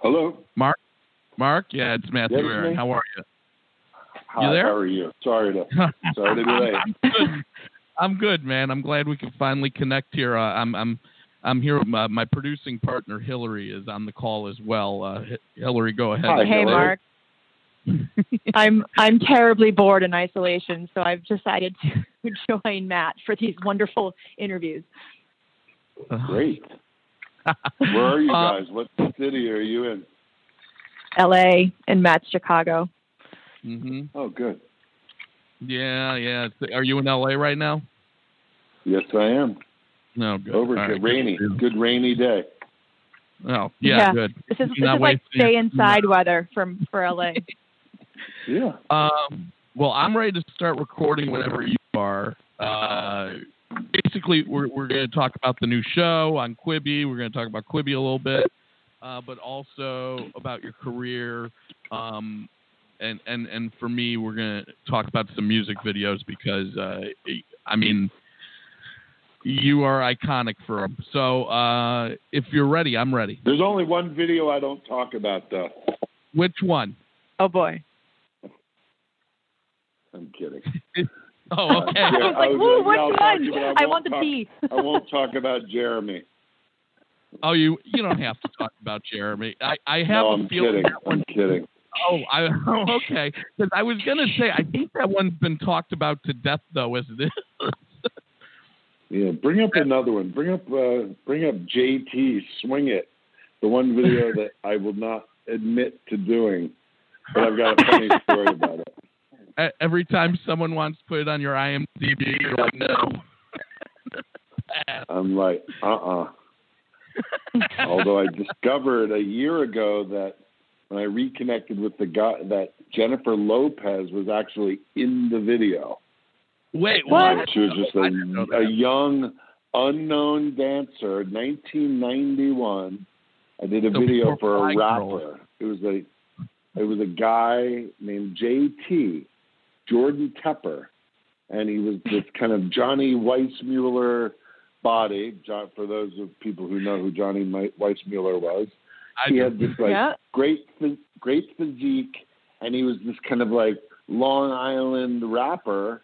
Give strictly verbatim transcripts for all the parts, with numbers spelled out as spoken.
Hello? Mark? Mark? Yeah, it's Matthew Yes, Aaron. me? How are you? Hi, You there? how are you? Sorry to, sorry to be late. I'm good. I'm good, man. I'm glad we could finally connect here. Uh, I'm, I'm, I'm here. My, my producing partner Hillary is on the call as well. Uh, H- Hillary, go ahead. Hi, Hey, Hillary. Mark. I'm I'm terribly bored in isolation, so I've decided to join Matt for these wonderful interviews. Great. Where are you Uh, guys? What city are you in? L A and Matt's Chicago. Mm-hmm. Oh, good. Yeah, yeah. It's- Are you in L A right now? Yes, I am. No, good. Over All to right, rainy. good. Good rainy day. Oh, yeah, Yeah. good. This is this Not is like wasting- stay inside weather from for L A. Yeah. Um, well, I'm ready to start recording whenever you are. Uh, basically, we're we're going to talk about the new show on Quibi. We're going to talk about Quibi a little bit, uh, but also about your career. Um, and, and, and for me, we're going to talk about some music videos because, uh, I mean, you are iconic for them. So uh, if you're ready, I'm ready. There's only one video I don't talk about, though. Which one? Oh boy. I'm kidding. Oh, okay. Uh, I was like, I was "Ooh, like, which yeah, I'll talk one? to you, but I I won't want the talk- tea." I won't talk about Jeremy. Oh, you you don't have to talk about Jeremy. I, I have No, a I'm feeling kidding. that one. I'm kidding. Oh, I oh, okay. Because I was gonna say I think that one's been talked about to death though, as it is. Yeah, bring up another one. Bring up, uh, bring up J T. Swing It, the one video that I will not admit to doing, but I've got a funny story about it. E- Every time someone wants to put it on your I M D B, you're like, no. I'm like, uh-uh. Although I discovered a year ago that when I reconnected with the guy, that Jennifer Lopez was actually in the video. Wait, What? what? She was just I didn't know a, that. a young, unknown dancer, nineteen ninety-one. I did a So video before for a Fly rapper. Girl. It was a, it was a guy named J T, Jordan Tepper, and he was this kind of Johnny Weissmuller body. John, for those of people who know who Johnny Mi- Weissmuller was, I he do. had this like Yeah. great, phys- great physique, and he was this kind of like Long Island rapper.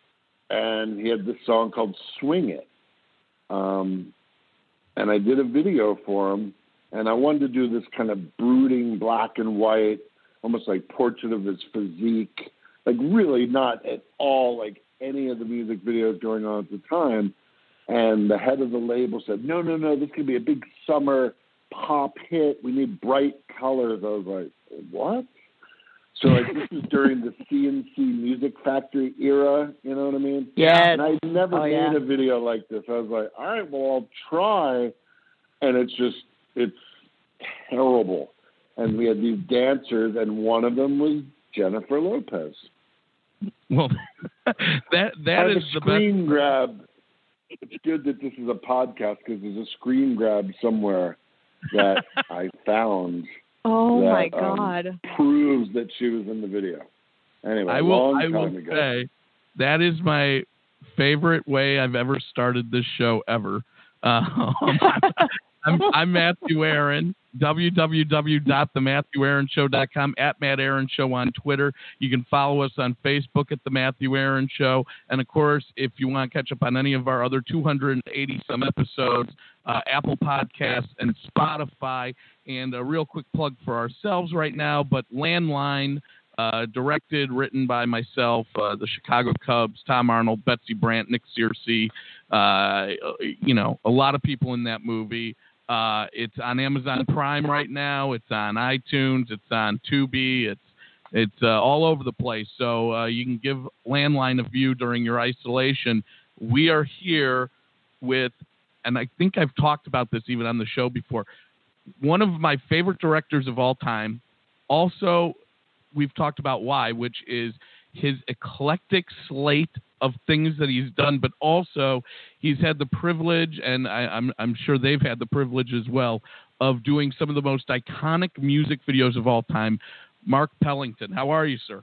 And he had this song called "Swing It," um, and I did a video for him. And I wanted to do this kind of brooding black and white, almost like portrait of his physique, like really not at all like any of the music videos going on at the time. And the head of the label said, "No, no, no, this could be a big summer pop hit. We need bright colors." I was like, "What?" So like this is during the C N C Music Factory era, you know what I mean? Yes. And I never Oh, made yeah. a video like this. I was like, all right, well, I'll try. And it's just, it's terrible. And we had these dancers, and one of them was Jennifer Lopez. Well, that I that have is a the screen best. grab. It's good that this is a podcast because there's a screen grab somewhere that I found. Oh that, my um, God. proves that she was in the video. Anyway, I will. long I time will ago. say that is my favorite way I've ever started this show ever. Um, I'm, I'm Matthew Aaron. w w w dot the matthew aaron show dot com, at Matt Aaron Show on Twitter. You can follow us on Facebook at the Matthew Aaron Show, and of course, if you want to catch up on any of our other two hundred eighty some episodes, uh, Apple Podcasts and Spotify. And a real quick plug for ourselves right now, but Landline, uh, directed, written by myself, uh, the Chicago Cubs, Tom Arnold, Betsy Brandt, Nick Searcy, uh, you know, a lot of people in that movie. Uh, it's on Amazon Prime right now. It's on iTunes. It's on Tubi. It's it's uh, all over the place. So uh, you can give Landline a view during your isolation. We are here with, and I think I've talked about this even on the show before, one of my favorite directors of all time. Also, we've talked about why, which is his eclectic slate of things that he's done, but also he's had the privilege, and I, I'm, I'm sure they've had the privilege as well, of doing some of the most iconic music videos of all time. Mark Pellington, how are you, sir?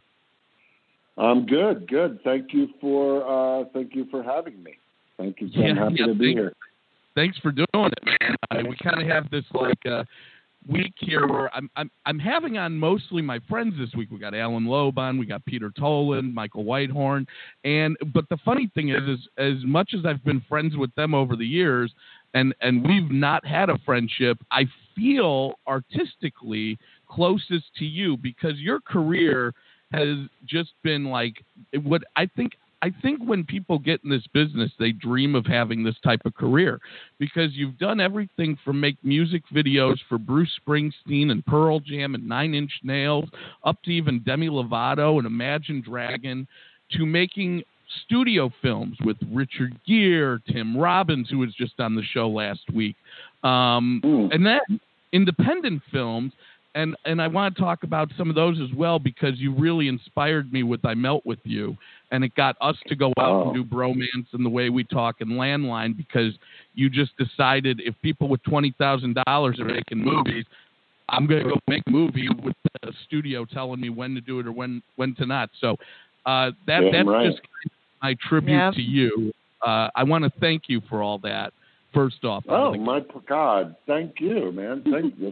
I'm good, good. Thank you for uh, thank you for having me. Thank you. So I'm Yeah, happy yeah, to be thank- here. Thanks for doing it, man. Uh, we kind of have this like uh, week here where I'm I'm I'm having on mostly my friends this week. We got Alan Loeb on, we got Peter Toland, Michael Whitehorn, and but the funny thing is, is as much as I've been friends with them over the years, and and we've not had a friendship, I feel artistically closest to you because your career has just been like what I think. I think when people get in this business, they dream of having this type of career because you've done everything from make music videos for Bruce Springsteen and Pearl Jam and Nine Inch Nails up to even Demi Lovato and Imagine Dragon to making studio films with Richard Gere, Tim Robbins, who was just on the show last week, um, and then independent films. And and I want to talk about some of those as well because you really inspired me with I Melt With You, and it got us to go out oh. and do Bromance and The Way We Talk and Landline because you just decided if people with twenty thousand dollars are making movies, I'm going to go make a movie with a studio telling me when to do it or when, when to not. So uh, that yeah, that's right. just my tribute yep. to you. Uh, I want to thank you for all that, first off. Oh, my God. Thank you, man. Thank you.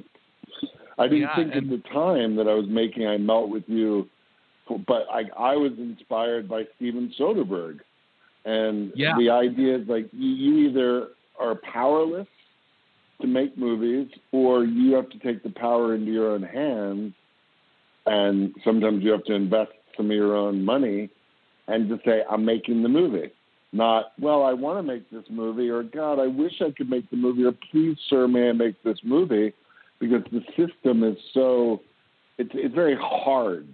I didn't yeah, think and, at the time that I was making I Melt With You, but I, I was inspired by Steven Soderbergh. And yeah. the idea is like you, you either are powerless to make movies or you have to take the power into your own hands. And sometimes you have to invest some of your own money and just say, I'm making the movie. Not, well, I want to make this movie, or God, I wish I could make the movie, or please, sir, may I make this movie? Because the system is so, it's it's very hard,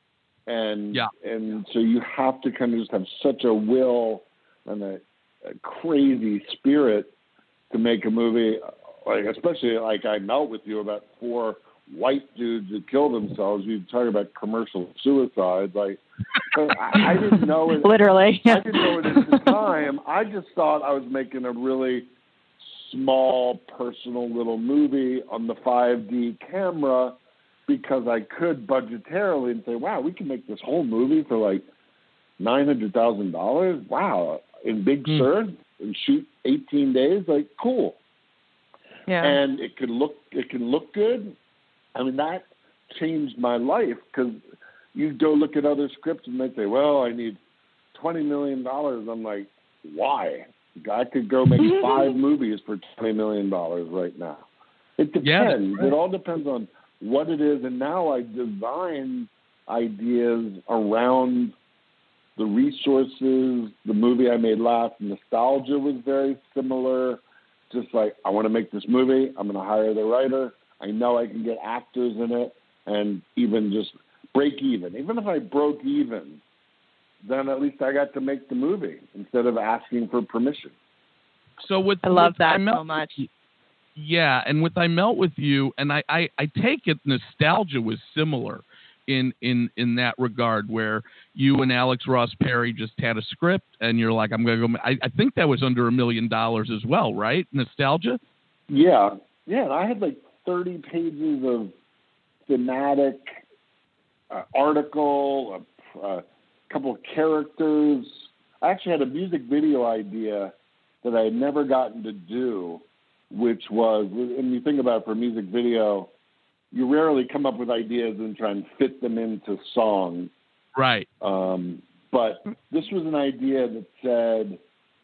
and yeah. and so you have to kind of just have such a will and a, a crazy spirit to make a movie, like especially like I Melt With You about four white dudes that kill themselves. You talk about commercial suicide, like I, I didn't know it. Literally, I didn't know it at the time. I just thought I was making a really small, personal little movie on the five D camera because I could budgetarily and say, wow, we can make this whole movie for like nine hundred thousand dollars. Wow. In Big mm. Sur and shoot eighteen days. Like, cool. Yeah. And it could look, it can look good. I mean, that changed my life because you go look at other scripts and they say, well, I need twenty million dollars. I'm like, why? I could go make five movies for twenty million dollars right now. It depends. Yeah, right. It all depends on what it is. And now I design ideas around the resources. The movie I made last, Nostalgia, was very similar. Just like, I want to make this movie. I'm going to hire the writer. I know I can get actors in it and even just break even. Even if I broke even, then at least I got to make the movie instead of asking for permission. So with I love with that I Melt, so much. Yeah, and with I Melt With You, and I, I, I take it Nostalgia was similar in, in, in that regard, where you and Alex Ross Perry just had a script, and you're like, I'm going to go. I, I think that was under a million dollars as well, right? Nostalgia? Yeah, yeah. And I had like thirty pages of thematic uh, article, a uh, couple of characters. I actually had a music video idea that I had never gotten to do, which was, and you think about it for a music video, you rarely come up with ideas and try and fit them into songs. Right. Um, but this was an idea that said,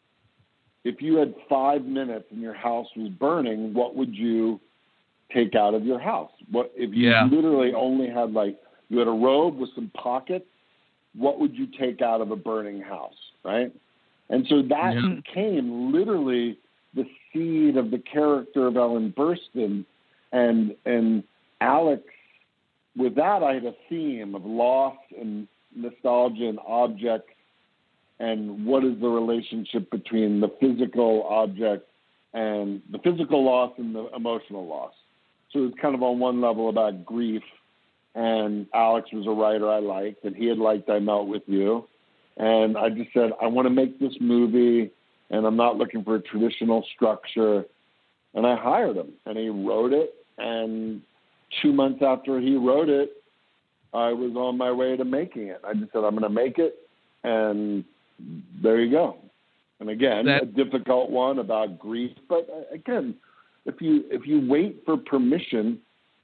if you had five minutes and your house was burning, what would you take out of your house? What if you yeah. literally only had like, you had a robe with some pockets, what would you take out of a burning house, right? And so that yeah. became literally the seed of the character of Ellen Burstyn. And and Alex, with that, I had a theme of loss and nostalgia and objects, and what is the relationship between the physical object and the physical loss and the emotional loss. So it's kind of on one level about grief. And Alex was a writer I liked, and he had liked I Melt With You. And I just said, I want to make this movie, and I'm not looking for a traditional structure. And I hired him, and he wrote it. And two months after he wrote it, I was on my way to making it. I just said, I'm going to make it, and there you go. And again, that, a difficult one about grief. But again, if you if you wait for permission,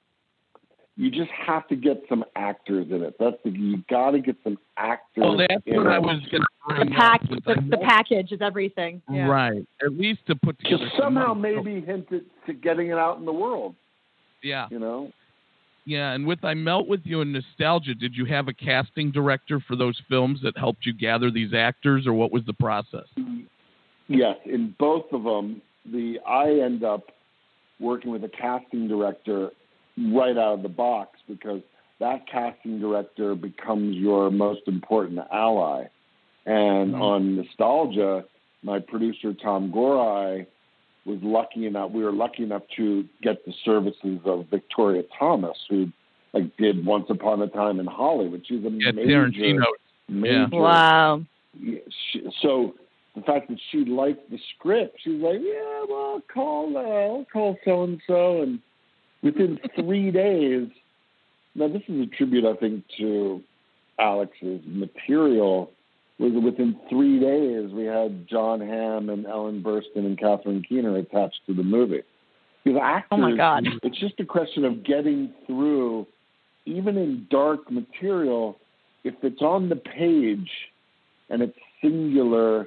you just have to get some actors in it. That's the you got to get some actors. Well, that's in what it. I was going to bring The pack, up. with the, I the know- package is everything. Yeah. Right. At least to put Just together some somehow money. maybe hint at to getting it out in the world. Yeah. You know. Yeah, and with I Melt With You and Nostalgia, did you have a casting director for those films that helped you gather these actors, or what was the process? Yes, in both of them, the I end up working with a casting director right out of the box because that casting director becomes your most important ally. And Mm-hmm. on Nostalgia, my producer Tom Gorai was lucky enough. We were lucky enough to get the services of Victoria Thomas, who like did Once Upon a Time in Hollywood. She's a Yeah, major, Tarantino. major. Wow. Yeah, she, so the fact that she liked the script, she's like, yeah, well, I'll call, uh, I'll call so and so, and within three days. Now, this is a tribute, I think, to Alex's material. Was within three days we had John Hamm and Ellen Burstyn and Catherine Keener attached to the movie. Because actors, Oh my God. it's just a question of getting through, even in dark material. If it's on the page and it's singular,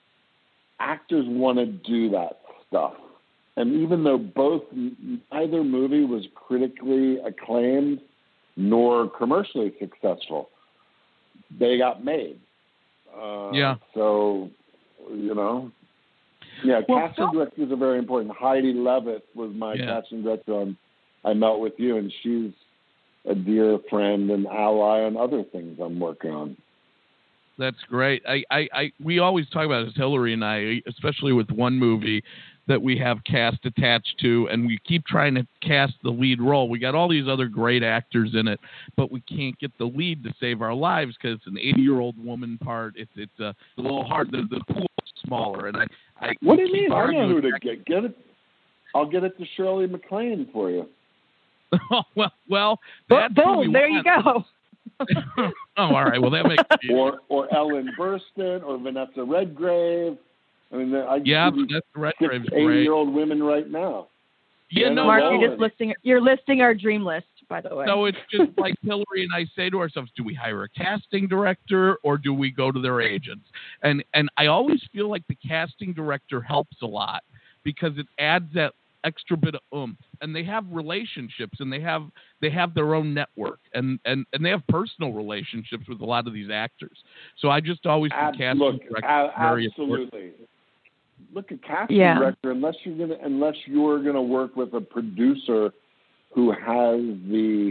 actors want to do that stuff. And even though both neither movie was critically acclaimed nor commercially successful, they got made. Uh, Yeah. So, you know, yeah, Well, casting Phil- directors are very important. Heidi Levitt was my Yeah. casting director on I Melt With You, and she's a dear friend and ally on other things I'm working on. That's great. I, I, I, we always talk about this, Hillary and I, especially with one movie that we have cast attached to, and we keep trying to cast the lead role. We got all these other great actors in it, but we can't get the lead to save our lives because it's an eighty-year-old woman part. It's it's uh, a little hard. The, the pool is smaller, and I. I What do you keep mean? I know arguing who to back- get. Get it. I'll get it to Shirley MacLaine for you. well, well, Bo- that's who we Boom, there you want. go. oh, all right. Well, that makes it easy. Or or Ellen Burstyn or Vanessa Redgrave. I mean, I Yeah, give you that's six Redgrave's great. eighty-year-old women right now. Yeah, Yeah, no, Mark, no. you're just listing you're listing our dream list, by the way. So it's just like Hillary and I say to ourselves, do we hire a casting director or do we go to their agents? And and I always feel like the casting director helps a lot because it adds that extra bit of oomph. And they have relationships and they have they have their own network and, and, and they have personal relationships with a lot of these actors. So I just always Ab- think casting look, director a- is very important. absolutely. Look at casting Yeah. director. Unless you're gonna unless you're gonna work with a producer who has the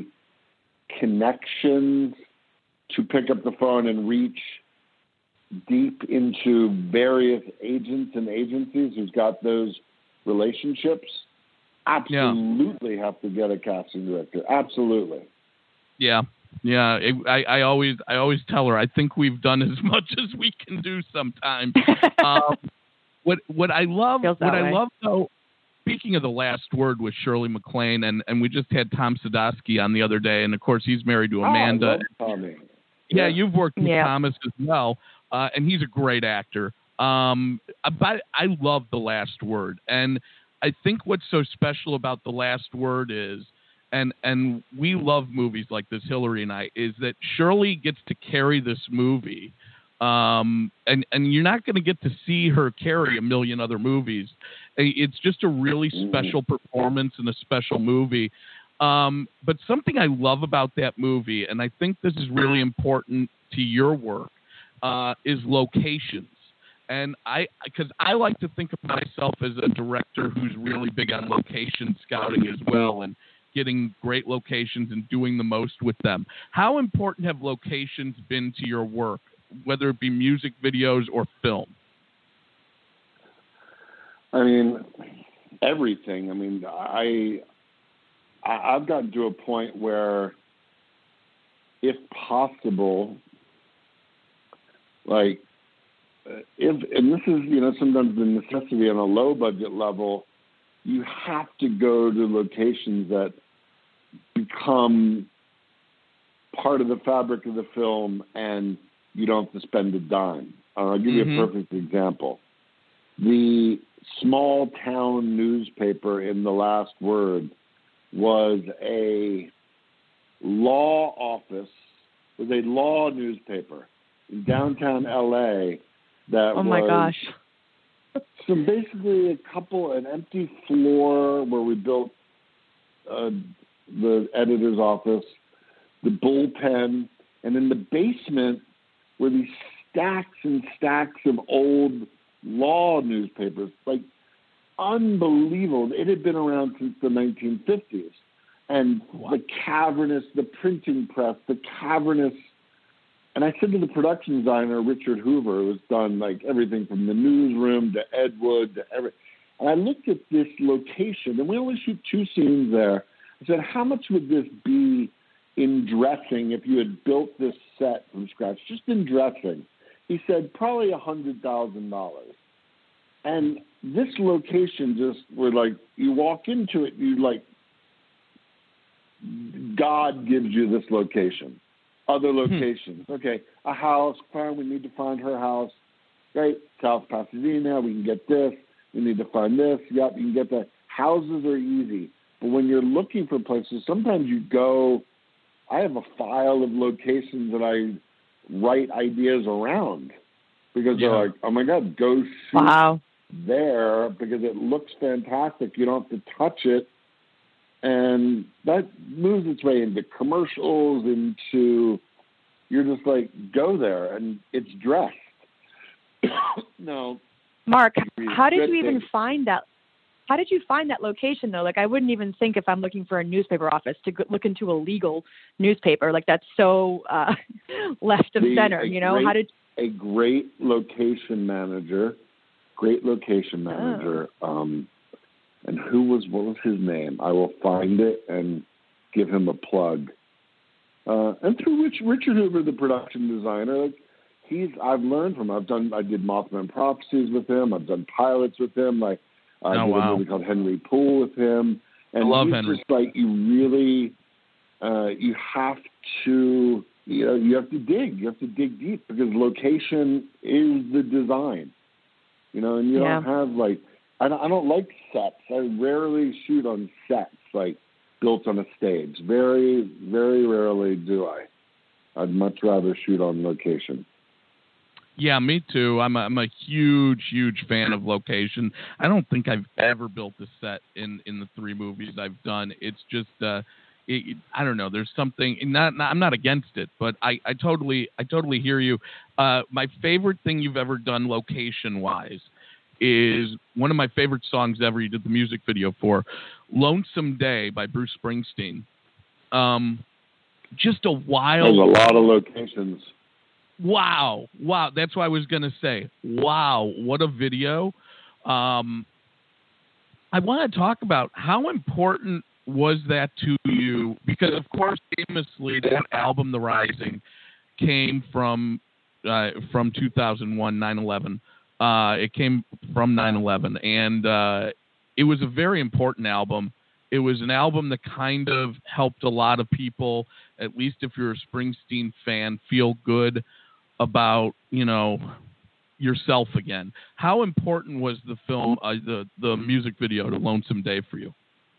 connections to pick up the phone and reach deep into various agents and agencies who's got those relationships, absolutely have to get a casting director. Absolutely. Yeah. Yeah, it, I, I always I always tell her I think we've done as much as we can do sometimes. um, what what I love Feels what that I way. love though, speaking of the last word with Shirley MacLaine, and, and we just had Tom Sadowski on the other day, and of course he's married to Amanda. Oh, I love Tommy. Yeah, Yeah. you've worked with Yeah. Thomas as well, uh, and he's a great actor. Um, but I love The Last Word, and I think what's so special about The Last Word is, and and we love movies like this, Hillary and I, is that Shirley gets to carry this movie, um, and and you're not going to get to see her carry a million other movies. It's just a really special performance and a special movie. Um, but something I love about that movie, and I think this is really important to your work, uh, is locations. And I, because I like to think of myself as a director who's really big on location scouting as well, and getting great locations and doing the most with them. How important have locations been to your work, whether it be music videos or film? I mean, everything. I mean, I, I I've gotten to a point where, if possible, like, uh, if and this is you know sometimes the necessity on a low budget level, you have to go to locations that become part of the fabric of the film, and you don't have to spend a dime. Uh, I'll give Mm-hmm. you a perfect example. The small town newspaper in The Last Word was a law office, was a law newspaper in downtown L A that Oh my was gosh. so basically a couple, an empty floor where we built uh, the editor's office, the bullpen, and in the basement were these stacks and stacks of old law newspapers, like unbelievable. It had been around since the nineteen fifties. And wow. the cavernous, the printing press, the cavernous. And I said to the production designer, Richard Hoover, who has done like everything from the newsroom to Ed Wood to every. And I looked at this location, and we only shoot two scenes there. I said, how much would this be in dressing if you had built this set from scratch, just in dressing? He said, probably one hundred thousand dollars. And this location just, where like, you walk into it, you like, God gives you this location. Other locations. Hmm. Okay, a house, fine, we need to find her house. Great, South Pasadena, we can get this. We need to find this. Yep, you can get that. Houses are easy. But when you're looking for places, sometimes you go, I have a file of locations that I write ideas around. Because yeah. they're like, oh my God, go shoot wow. there because it looks fantastic. You don't have to touch it. And that moves its way into commercials, into, you're just like, go there, and it's dressed. No. Mark, how did you even find that? How did you find that location, though? Like, I wouldn't even think if I'm looking for a newspaper office to look into a legal newspaper. Like, that's so uh, left of the, center, you know? Great, how did a great location manager, great location manager, oh. um, and who was, what was his name? I will find it and give him a plug. Uh, and through Rich, Richard Hoover, the production designer, like, he's, I've learned from him. I've done, I did Mothman Prophecies with him. I've done pilots with him. Like, I oh, did wow. a movie called Henry Poole with him. And I love he's Henry. just like, you really, uh, you have to, you know, you have to dig. You have to dig deep because location is the design. You know, and you yeah. don't have like, I don't, I don't like sets. I rarely shoot on sets, like built on a stage. Very, very rarely do I. I'd much rather shoot on location. Yeah, me too. I'm a, I'm a huge, huge fan of location. I don't think I've ever built a set in, in the three movies I've done. It's just, uh, it, I don't know. There's something. Not, not, I'm not against it, but I, I totally, I totally hear you. Uh, my favorite thing you've ever done location-wise is one of my favorite songs ever. You did the music video for "Lonesome Day" by Bruce Springsteen. Um, just a wild. There's a lot of locations. Wow. Wow. That's what I was going to say. Wow. What a video. Um, I want to talk about how important was that to you? Because, of course, famously, that album, The Rising, came from uh, from two thousand one, nine eleven. Uh, it came from nine eleven. And uh, it was a very important album. It was an album that kind of helped a lot of people, at least if you're a Springsteen fan, feel good about, you know, yourself again. How important was the film, uh, the the music video to Lonesome Day for you?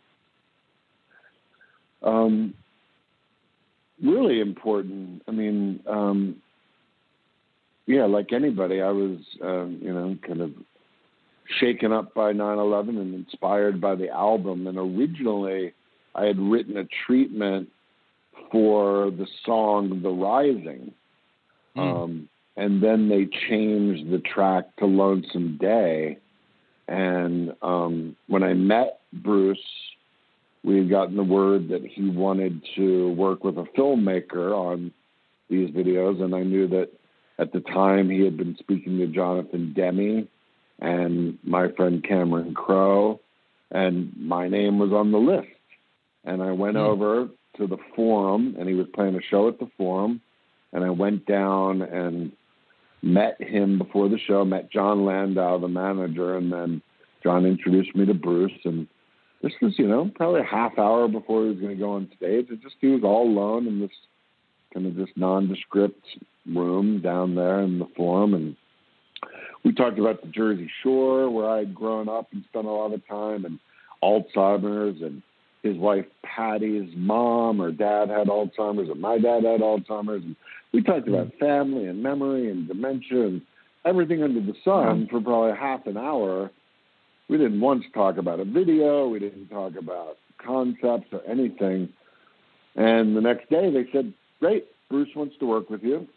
Um, really important. I mean, um, yeah, like anybody, I was, um, you know, kind of shaken up by nine eleven and inspired by the album. And originally, I had written a treatment for the song "The Rising." Um, and then they changed the track to Lonesome Day. And um, when I met Bruce, we had gotten the word that he wanted to work with a filmmaker on these videos. And I knew that at the time he had been speaking to Jonathan Demme and my friend Cameron Crowe, and my name was on the list. And I went mm. over to the Forum, and he was playing a show at the Forum. And I went down and met him before the show, met John Landau, the manager, and then John introduced me to Bruce. And this was, you know, probably a half hour before he was going to go on stage. It just, he was all alone in this kind of this nondescript room down there in the Forum. And we talked about the Jersey Shore, where I had grown up and spent a lot of time, and Alzheimer's and his wife Patty's mom or dad had Alzheimer's, and my dad had Alzheimer's. And we talked about family and memory and dementia and everything under the sun for probably half an hour. We didn't once talk about a video. We didn't talk about concepts or anything. And the next day they said, great, Bruce wants to work with you.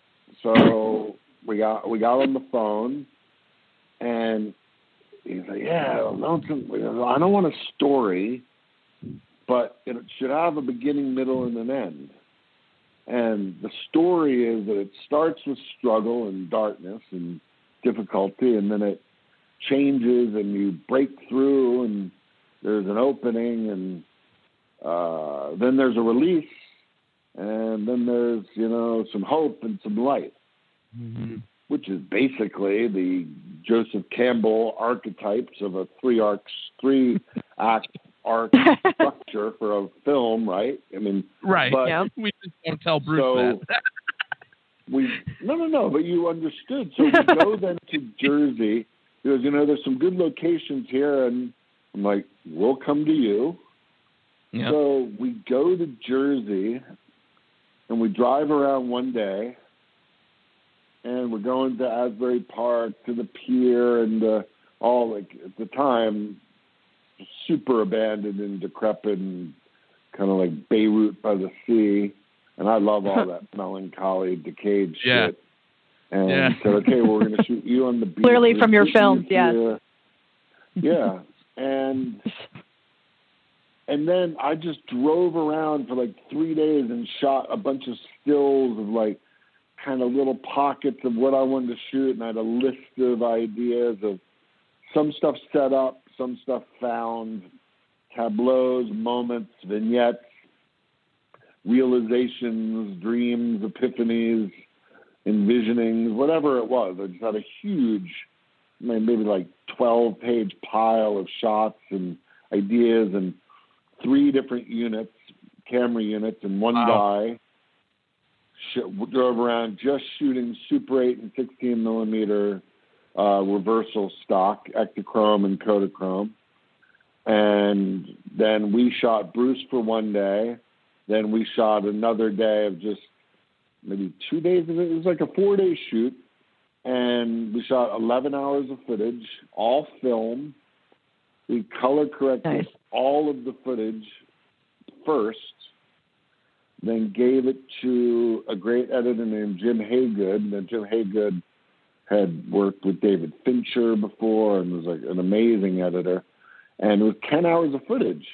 So we got we got on the phone, and he's like, yeah, I don't want a story, but it should have a beginning, middle, and an end. And the story is that it starts with struggle and darkness and difficulty, and then it changes and you break through and there's an opening, and uh, then there's a release, and then there's, you know, some hope and some light, mm-hmm. which is basically the Joseph Campbell archetypes of a three arcs, three act arc structure for a film, right? I mean, right. But, yeah. We just don't tell Bruce so that. we no, no, no. But you understood. So we go then to Jersey. He goes, you know, there's some good locations here, and I'm like, we'll come to you. Yep. So we go to Jersey, and we drive around one day, and we're going to Asbury Park, to the pier, and uh, all, like, at the time, super abandoned and decrepit and kind of like Beirut by the sea. And I love all that melancholy, decayed yeah. shit. And yeah. said, okay, well, we're going to shoot you on the beach. Clearly from your films, yes. Yeah. And and then I just drove around for like three days and shot a bunch of stills of like kind of little pockets of what I wanted to shoot. And I had a list of ideas of some stuff set up, some stuff found, tableaus, moments, vignettes, realizations, dreams, epiphanies, envisionings, whatever it was. I just had a huge, maybe like twelve-page pile of shots and ideas and three different units, camera units, and one wow. guy sh- drove around just shooting Super eight and sixteen millimeter uh, reversal stock, Ektachrome and Kodachrome. And then we shot Bruce for one day. Then we shot another day of just maybe two days of it. It was like a four-day shoot. And we shot eleven hours of footage, all film. We color corrected nice. all of the footage first, then gave it to a great editor named Jim Haygood. And then Jim Haygood had worked with David Fincher before and was like an amazing editor. And it was ten hours of footage.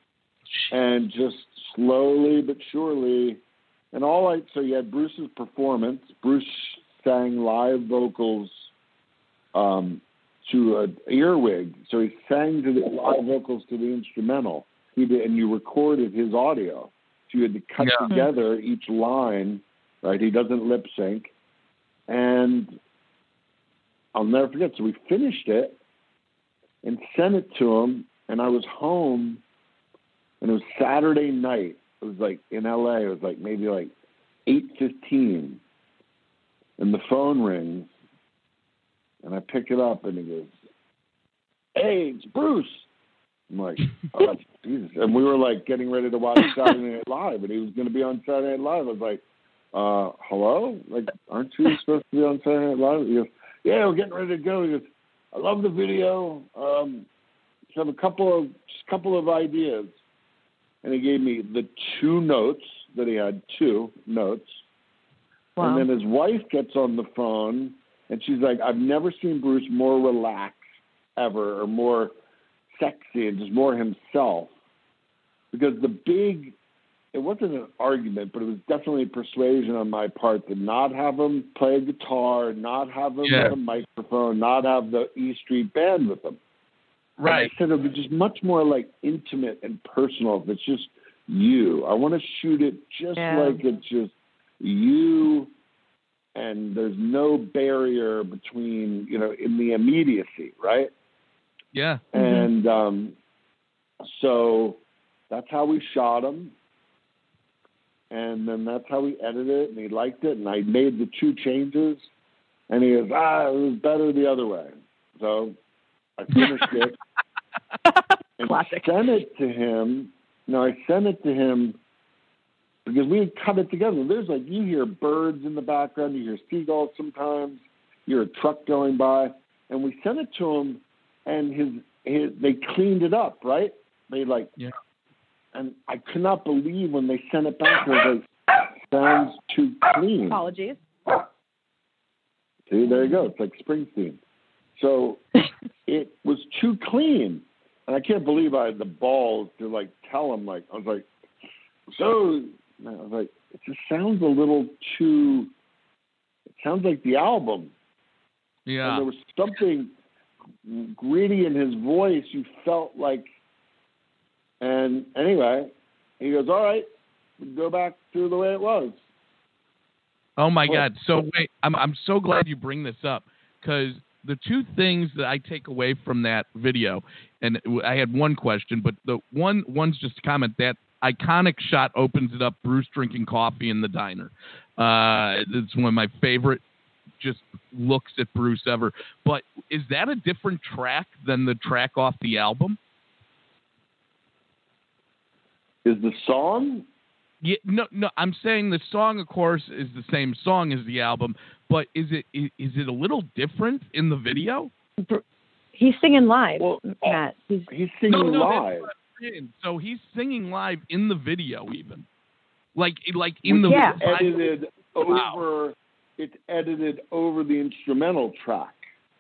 And just slowly but surely, and all I, so you had Bruce's performance. Bruce sang live vocals um, to an earwig. So he sang to the live vocals to the instrumental. He did, and you recorded his audio. So you had to cut yeah. together each line, right? He doesn't lip sync. And I'll never forget. So we finished it and sent it to him. And I was home, and it was Saturday night. It was like in L A. It was like maybe like eight fifteen. And the phone rings, and I pick it up, and he goes, "Hey, it's Bruce." I'm like, "Oh, Jesus!" And we were like getting ready to watch Saturday Night Live, and he was going to be on Saturday Night Live. I was like, uh, "Hello? Like, aren't you supposed to be on Saturday Night Live?" He goes, "Yeah, we're getting ready to go." He goes, "I love the video. Um, just have a couple of just a couple of ideas." And he gave me the two notes that he had, two notes. Wow. And then his wife gets on the phone, and she's like, "I've never seen Bruce more relaxed ever, or more sexy and just more himself." Because the big, it wasn't an argument, but it was definitely persuasion on my part to not have him play a guitar, not have him yeah. with a microphone, not have the E Street Band with him. Right. And I said it would be just much more like intimate and personal if it's just you. I want to shoot it just yeah. like it's just you, and there's no barrier between, you know, in the immediacy, right? Yeah. And um, so that's how we shot him. And then that's how we edited it, and he liked it, and I made the two changes, and he goes, ah, it was better the other way. So I finished it and Classic. sent it to him, Now I sent it to him because we had cut it together. There's like, you hear birds in the background, you hear seagulls sometimes, you hear a truck going by, and we sent it to him, and his, his they cleaned it up, right? They like, yeah. And I could not believe when they sent it back. I was like, sounds too clean. Apologies. See, there you go. It's like Springsteen. So it was too clean. And I can't believe I had the balls to like tell him, like, I was like, so, I was like, it just sounds a little too, it sounds like the album. Yeah. And there was something gritty in his voice. You felt like, and anyway, he goes, all right, go back to the way it was. Oh my God. So wait, I'm, I'm so glad you bring this up, because the two things that I take away from that video, and I had one question, but the one one's just a comment. That iconic shot opens it up, Bruce drinking coffee in the diner. Uh, it's one of my favorite just looks at Bruce ever. But is that a different track than the track off the album? Is the song? Yeah, no, no. I'm saying the song, of course, is the same song as the album, but is it is, is it a little different in the video? He's singing live, well, Matt. He's, he's singing no, no, live. So he's singing live in the video, even like like in the yeah. It's edited wow. over. It's edited over the instrumental track.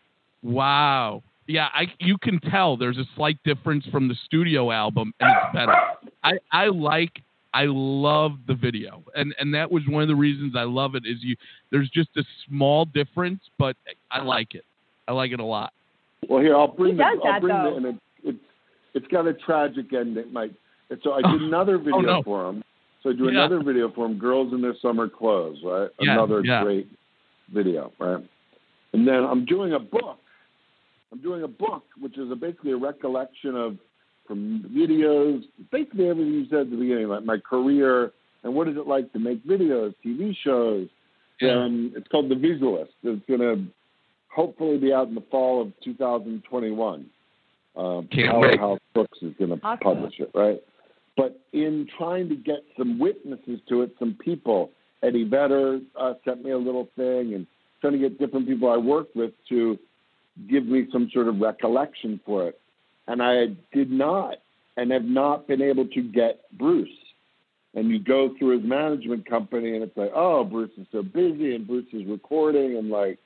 Wow. Yeah, I you can tell there's a slight difference from the studio album, and it's better. I I like. I love the video, and and that was one of the reasons I love it. Is you there's just a small difference, but I like it. I like it a lot. Well, here I'll bring he the does I'll that, bring though. the, and it, it's it's got a tragic ending, Mike. And so I did another video oh, no. for him. So I do yeah. another video for him. Girls in their summer clothes, right? Yeah, another yeah. great video, right? And then I'm doing a book. I'm doing a book, which is a, basically a recollection of. From videos, basically everything you said at the beginning, like my career and what is it like to make videos, T V shows. Yeah. And it's called The Visualist. It's going to hopefully be out in the fall of two thousand twenty-one. Um, Powerhouse Books is going to awesome. publish it, right? But in trying to get some witnesses to it, some people, Eddie Vedder uh, sent me a little thing, and trying to get different people I worked with to give me some sort of recollection for it. And I did not and have not been able to get Bruce. And you go through his management company, and it's like, oh, Bruce is so busy, and Bruce is recording, and like,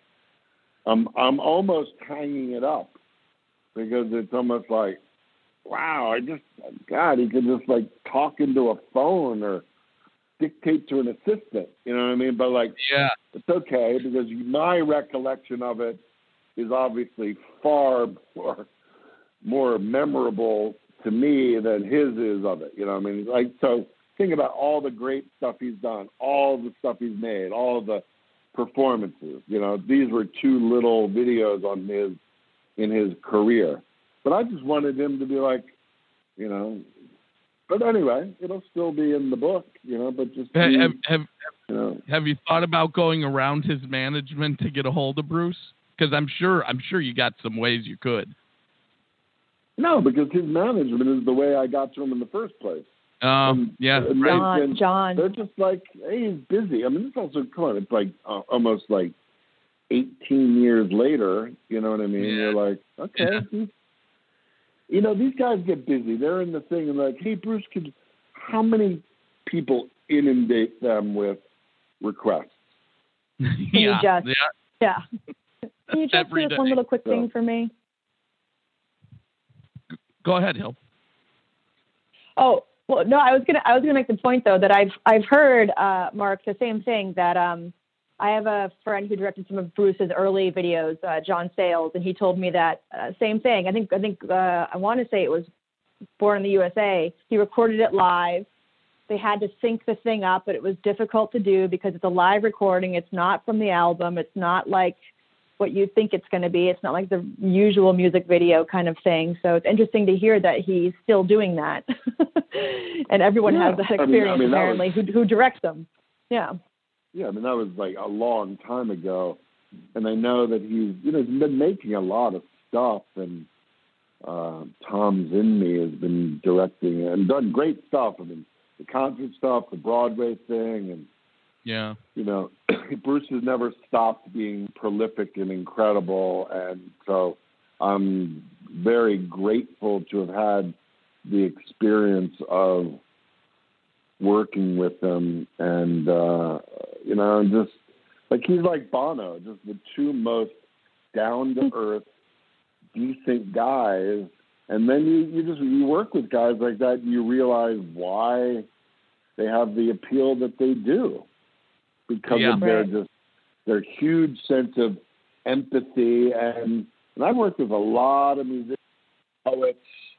I'm I'm almost hanging it up because it's almost like, wow, I just, God, he could just like talk into a phone or dictate to an assistant, you know what I mean? But like, yeah, it's okay because my recollection of it is obviously far more. more memorable to me than his is of it. You know what I mean? Like, so think about all the great stuff he's done, all the stuff he's made, all the performances. You know, these were two little videos on his, in his career. But I just wanted him to be like, you know, but anyway, it'll still be in the book, you know, but just, have, be, have, have, you know. Have you thought about going around his management to get a hold of Bruce? Because I'm sure, I'm sure you got some ways you could. No, because his management is the way I got to him in the first place. Oh, um, yeah. And John, then John. They're just like, hey, he's busy. I mean, it's also, come on, it's like uh, almost like eighteen years later, you know what I mean? Yeah. You're like, okay. Yeah. You know, these guys get busy. They're in the thing and like, hey, Bruce, could, how many people inundate them with requests? Can yeah. you just, yeah. yeah. Can you just Every do day. this one little quick So. thing for me? Go ahead, Hill. Oh, well, no, I was gonna, I was gonna make the point though that I've, I've heard, uh, Mark, the same thing that, um, I have a friend who directed some of Bruce's early videos, uh, John Sayles, and he told me that uh, same thing. I think, I think, uh, I want to say it was Born in the U S A. He recorded it live. They had to sync the thing up, but it was difficult to do because it's a live recording. It's not from the album. It's not like what you think it's going to be. It's not like the usual music video kind of thing. So it's interesting to hear that he's still doing that. And everyone Yeah. has that I mean- experience I mean, that apparently was- who, who directs them. Yeah. Yeah, I mean, that was like a long time ago. And I know that he's, you know, he's been making a lot of stuff. And uh, Tom Zinmi has been directing and done great stuff. I mean, the concert stuff, the Broadway thing, and yeah, you know, Bruce has never stopped being prolific and incredible, and so I'm very grateful to have had the experience of working with him, and uh, you know, just like he's like Bono, just the two most down to earth, decent guys. And then you, you just you work with guys like that, and you realize why they have the appeal that they do, because yeah. of their Right. just their huge sense of empathy. And and I've worked with a lot of musicians, poets,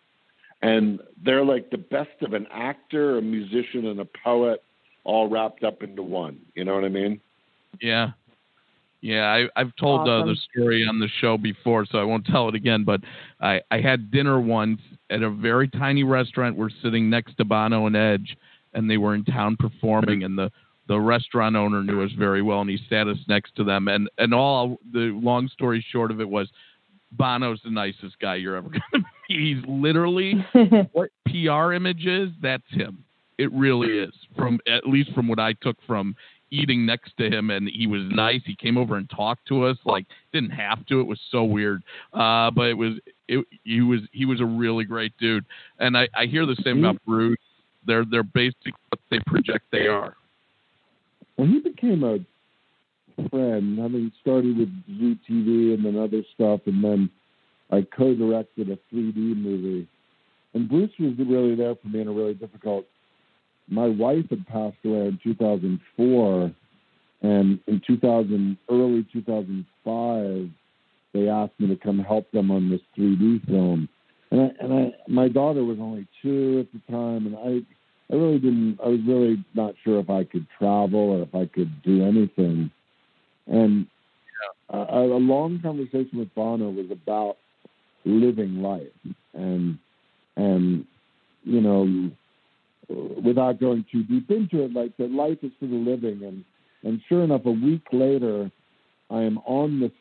and they're like the best of an actor, a musician, and a poet all wrapped up into one. You know what I mean? Yeah. Yeah, I, I've told Awesome. uh, the story on the show before, so I won't tell it again. But I, I had dinner once at a very tiny restaurant. We're sitting next to Bono and Edge, and they were in town performing. And the, the restaurant owner knew us very well, and he sat us next to them. And, and all the long story short of it was, Bono's the nicest guy you're ever going to meet. He's literally what P R image is. That's him. It really is. From at least from what I took from eating next to him, and he was nice. He came over and talked to us. Like, didn't have to. It was so weird. Uh, but it was. It, he was. He was a really great dude. And I, I hear the same about Bruce. They're they're basically what they project they are. Well, he became a friend, having started with Zoo T V and then other stuff, and then I co-directed a three D movie. And Bruce was really there for me in a really difficult. My wife had passed away in two thousand four, and in two thousand, early two thousand five, they asked me to come help them on this three D film. And I, and I, my daughter was only two at the time, and I, I really didn't. I was really not sure if I could travel or if I could do anything. And a, a long conversation with Bono was about living life, and and you know, without going too deep into it, like that life is for the living. And and sure enough, a week later, I am on the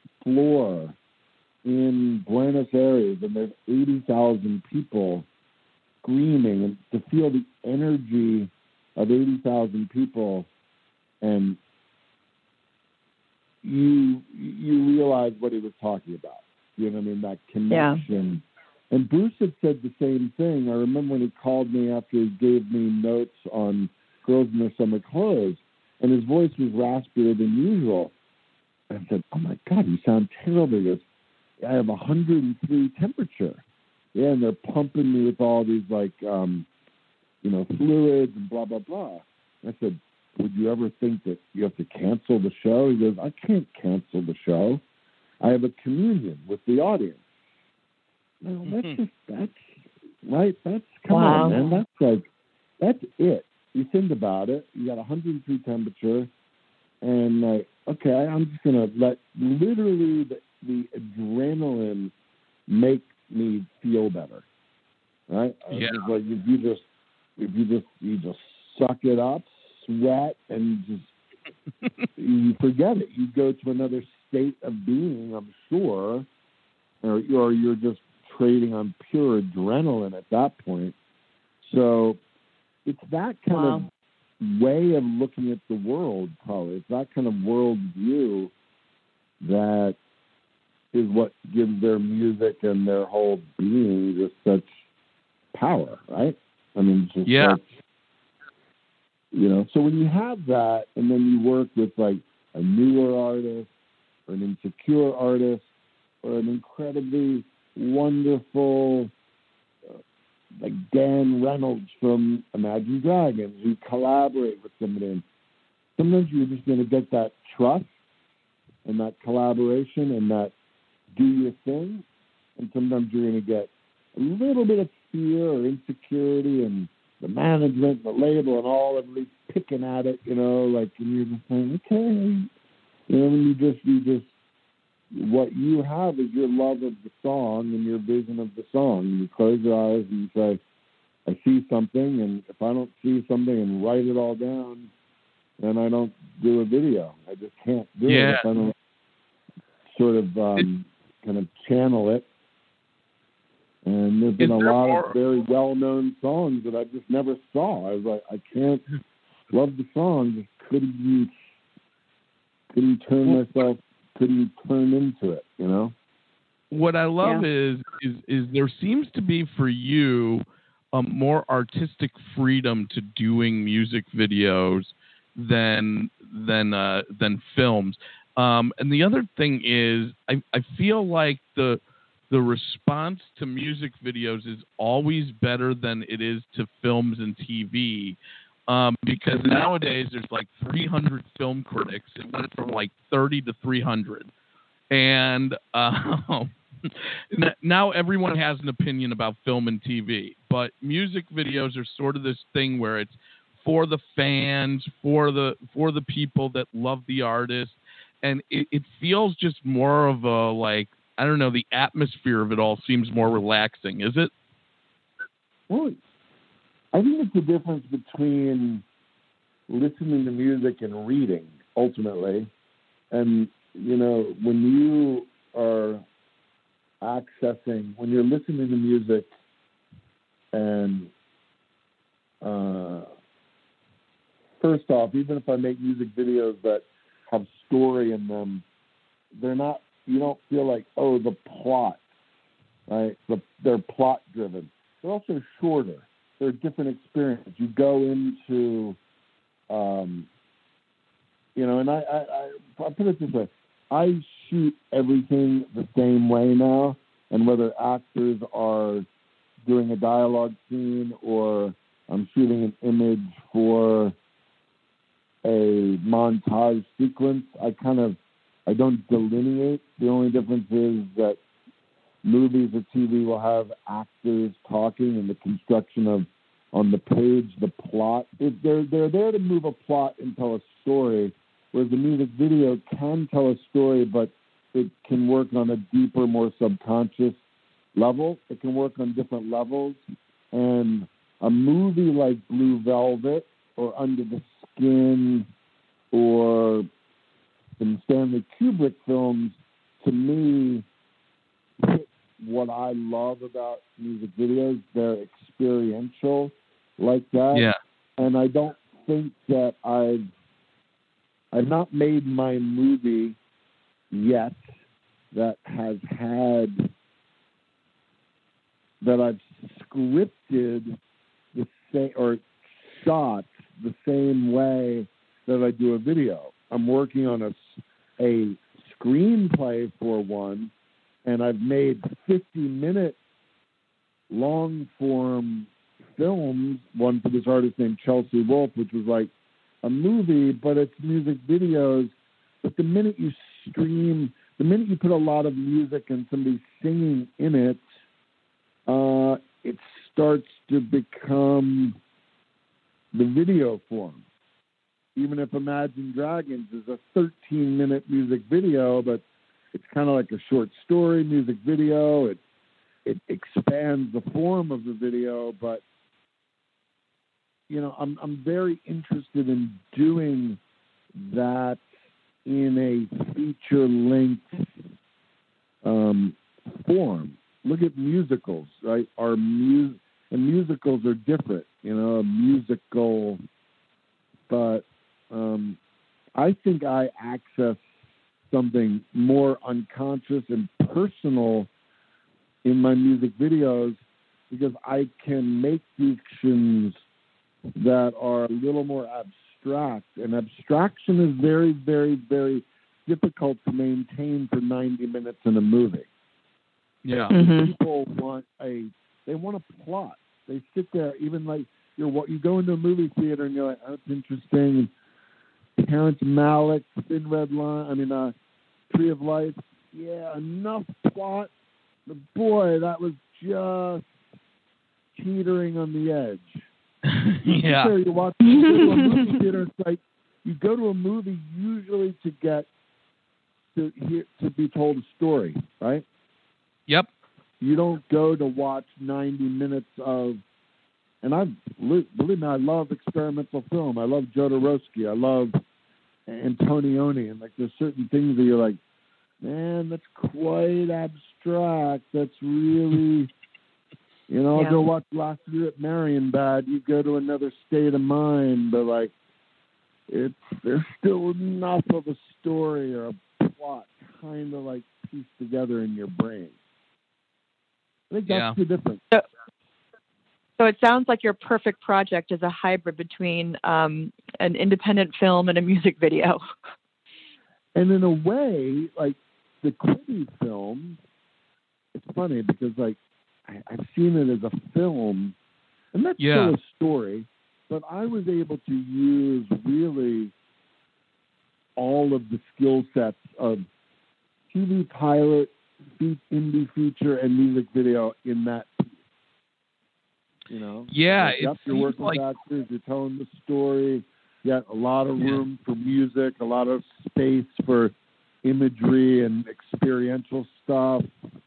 floor in Buenos Aires, and there's eighty thousand people screaming, and to feel the energy of eighty thousand people, and you you realize what he was talking about. You know what I mean? That connection. Yeah. And Bruce had said the same thing. I remember when he called me after he gave me notes on Girls in Their Summer Clothes, and his voice was raspier than usual. I said, "Oh my God, you sound terrible." He goes, "I have one hundred three temperature." Yeah, and they're pumping me with all these like, um, you know, fluids and blah blah blah. I said, "Would you ever think that you have to cancel the show?" He goes, "I can't cancel the show. I have a communion with the audience." No, that's just, that's, right, that's, come wow. on, man, that's like, that's it. You think about it, you got one hundred three temperature, and like, okay, I'm just going to let literally the, the adrenaline make me feel better, right? Yeah. It's like if you just, if you just, you just suck it up, sweat, and just, you forget it. You go to another state of being, I'm sure, or, or you're just trading on pure adrenaline at that point. So it's that kind wow. of way of looking at the world, probably. It's that kind of world view that is what gives their music and their whole being just such power, right? I mean, just yeah. like, you know, so when you have that and then you work with like a newer artist or an insecure artist or an incredibly wonderful, uh, like Dan Reynolds from Imagine Dragons, you collaborate with somebody. And sometimes you're just going to get that trust and that collaboration and that do your thing. And sometimes you're going to get a little bit of fear or insecurity and the management, the label, and all everybody picking at it, you know, like, and you're just saying, okay, you know, and you just, you just, what you have is your love of the song and your vision of the song. You close your eyes and you say, I see something, and if I don't see something and write it all down, then I don't do a video. I just can't do yeah. it if I don't sort of um, kind of channel it. And there's been Is a there lot more- of very well-known songs that I just never saw. I was like, I can't love the song. Just couldn't you, couldn't you turn Well, myself, couldn't you turn into it, you know? What I love Yeah. is is is there seems to be for you a more artistic freedom to doing music videos than than uh, than films. Um, and the other thing is, I, I feel like the the response to music videos is always better than it is to films and T V. Um, because nowadays there's like three hundred film critics. It went from like thirty to three hundred. And uh, now everyone has an opinion about film and T V. But music videos are sort of this thing where it's for the fans, for the for the people that love the artist. And it, it feels just more of a, like, I don't know, the atmosphere of it all seems more relaxing. Is it? Well, I think it's the difference between listening to music and reading, ultimately. And, you know, when you are accessing, when you're listening to music and, uh, first off, even if I make music videos that have story in them, they're not, you don't feel like, oh, the plot, right? The, they're plot driven. They're also shorter. They're a different experience. You go into, um, you know, and I, I, I, I put it this way. I shoot everything the same way now, and whether actors are doing a dialogue scene or I'm shooting an image for a montage sequence, I kind of, I don't delineate. The only difference is that movies or T V will have actors talking and the construction of, on the page, the plot. It, they're, they're there to move a plot and tell a story, whereas the music video can tell a story, but it can work on a deeper, more subconscious level. It can work on different levels. And a movie like Blue Velvet or Under the Skin or some Stanley Kubrick films, to me, hit what I love about music videos. They're experiential like that. Yeah. And I don't think that I've I've not made my movie yet that has had that I've scripted the same or shot the same way that I do a video. I'm working on a, a screenplay for one, and I've made fifty-minute long-form films, one for this artist named Chelsea Wolfe, which was like a movie, but it's music videos. But the minute you stream, the minute you put a lot of music and somebody singing in it, uh, it starts to become the video form. Even if Imagine Dragons is a thirteen-minute music video, but it's kind of like a short story music video. It it expands the form of the video, but you know, I'm I'm very interested in doing that in a feature-length um, form. Look at musicals, right? Our mu- and musicals are different, you know, a musical, but um, I think I access something more unconscious and personal in my music videos because I can make dictions that are a little more abstract. And abstraction is very, very, very difficult to maintain for ninety minutes in a movie. Yeah. Mm-hmm. People want a, they want a plot. They sit there, even like you're what you go into a movie theater and you're like, oh, that's interesting. Terrence Malick, Thin Red Line, I mean, uh, Tree of Life. Yeah, enough plot. But boy, that was just teetering on the edge. Yeah. You, you watch you go to a movie theater, it's like you go to a movie usually to get to hear to be told a story, right? Yep. You don't go to watch ninety minutes of, and I believe me, I love experimental film. I love Jodorowsky. I love Antonioni, and like there's certain things that you're like, man, that's quite abstract. That's really You know, I'll Yeah. go watch Last Year at Marienbad. You go to another state of mind, but like, it's there's still enough of a story or a plot kind of like pieced together in your brain. I think that's Yeah. the difference. So, so it sounds like your perfect project is a hybrid between um, an independent film and a music video. And in a way, like the Quibi film, it's funny because like I, I've seen it as a film, and that's Yeah. still a story, but I was able to use really all of the skill sets of T V pilot, fe- indie feature, and music video in that piece. You know? Yeah, Like, it yep, you're seems working like- with actors, you're telling the story, you got a lot of Yeah. room for music, a lot of space for imagery and experiential stuff.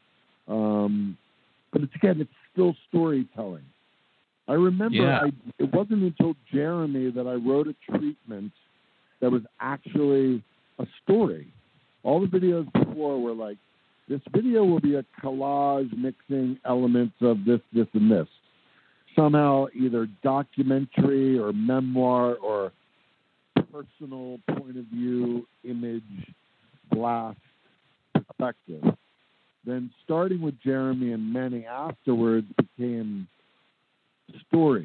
Um, but it's, again, it's still storytelling. I remember Yeah. I, it wasn't until Jeremy that I wrote a treatment that was actually a story. All the videos before were like, this video will be a collage mixing elements of this, this, and this. Somehow either documentary or memoir or personal point of view, image, blast, perspective. Then starting with Jeremy and many afterwards became stories.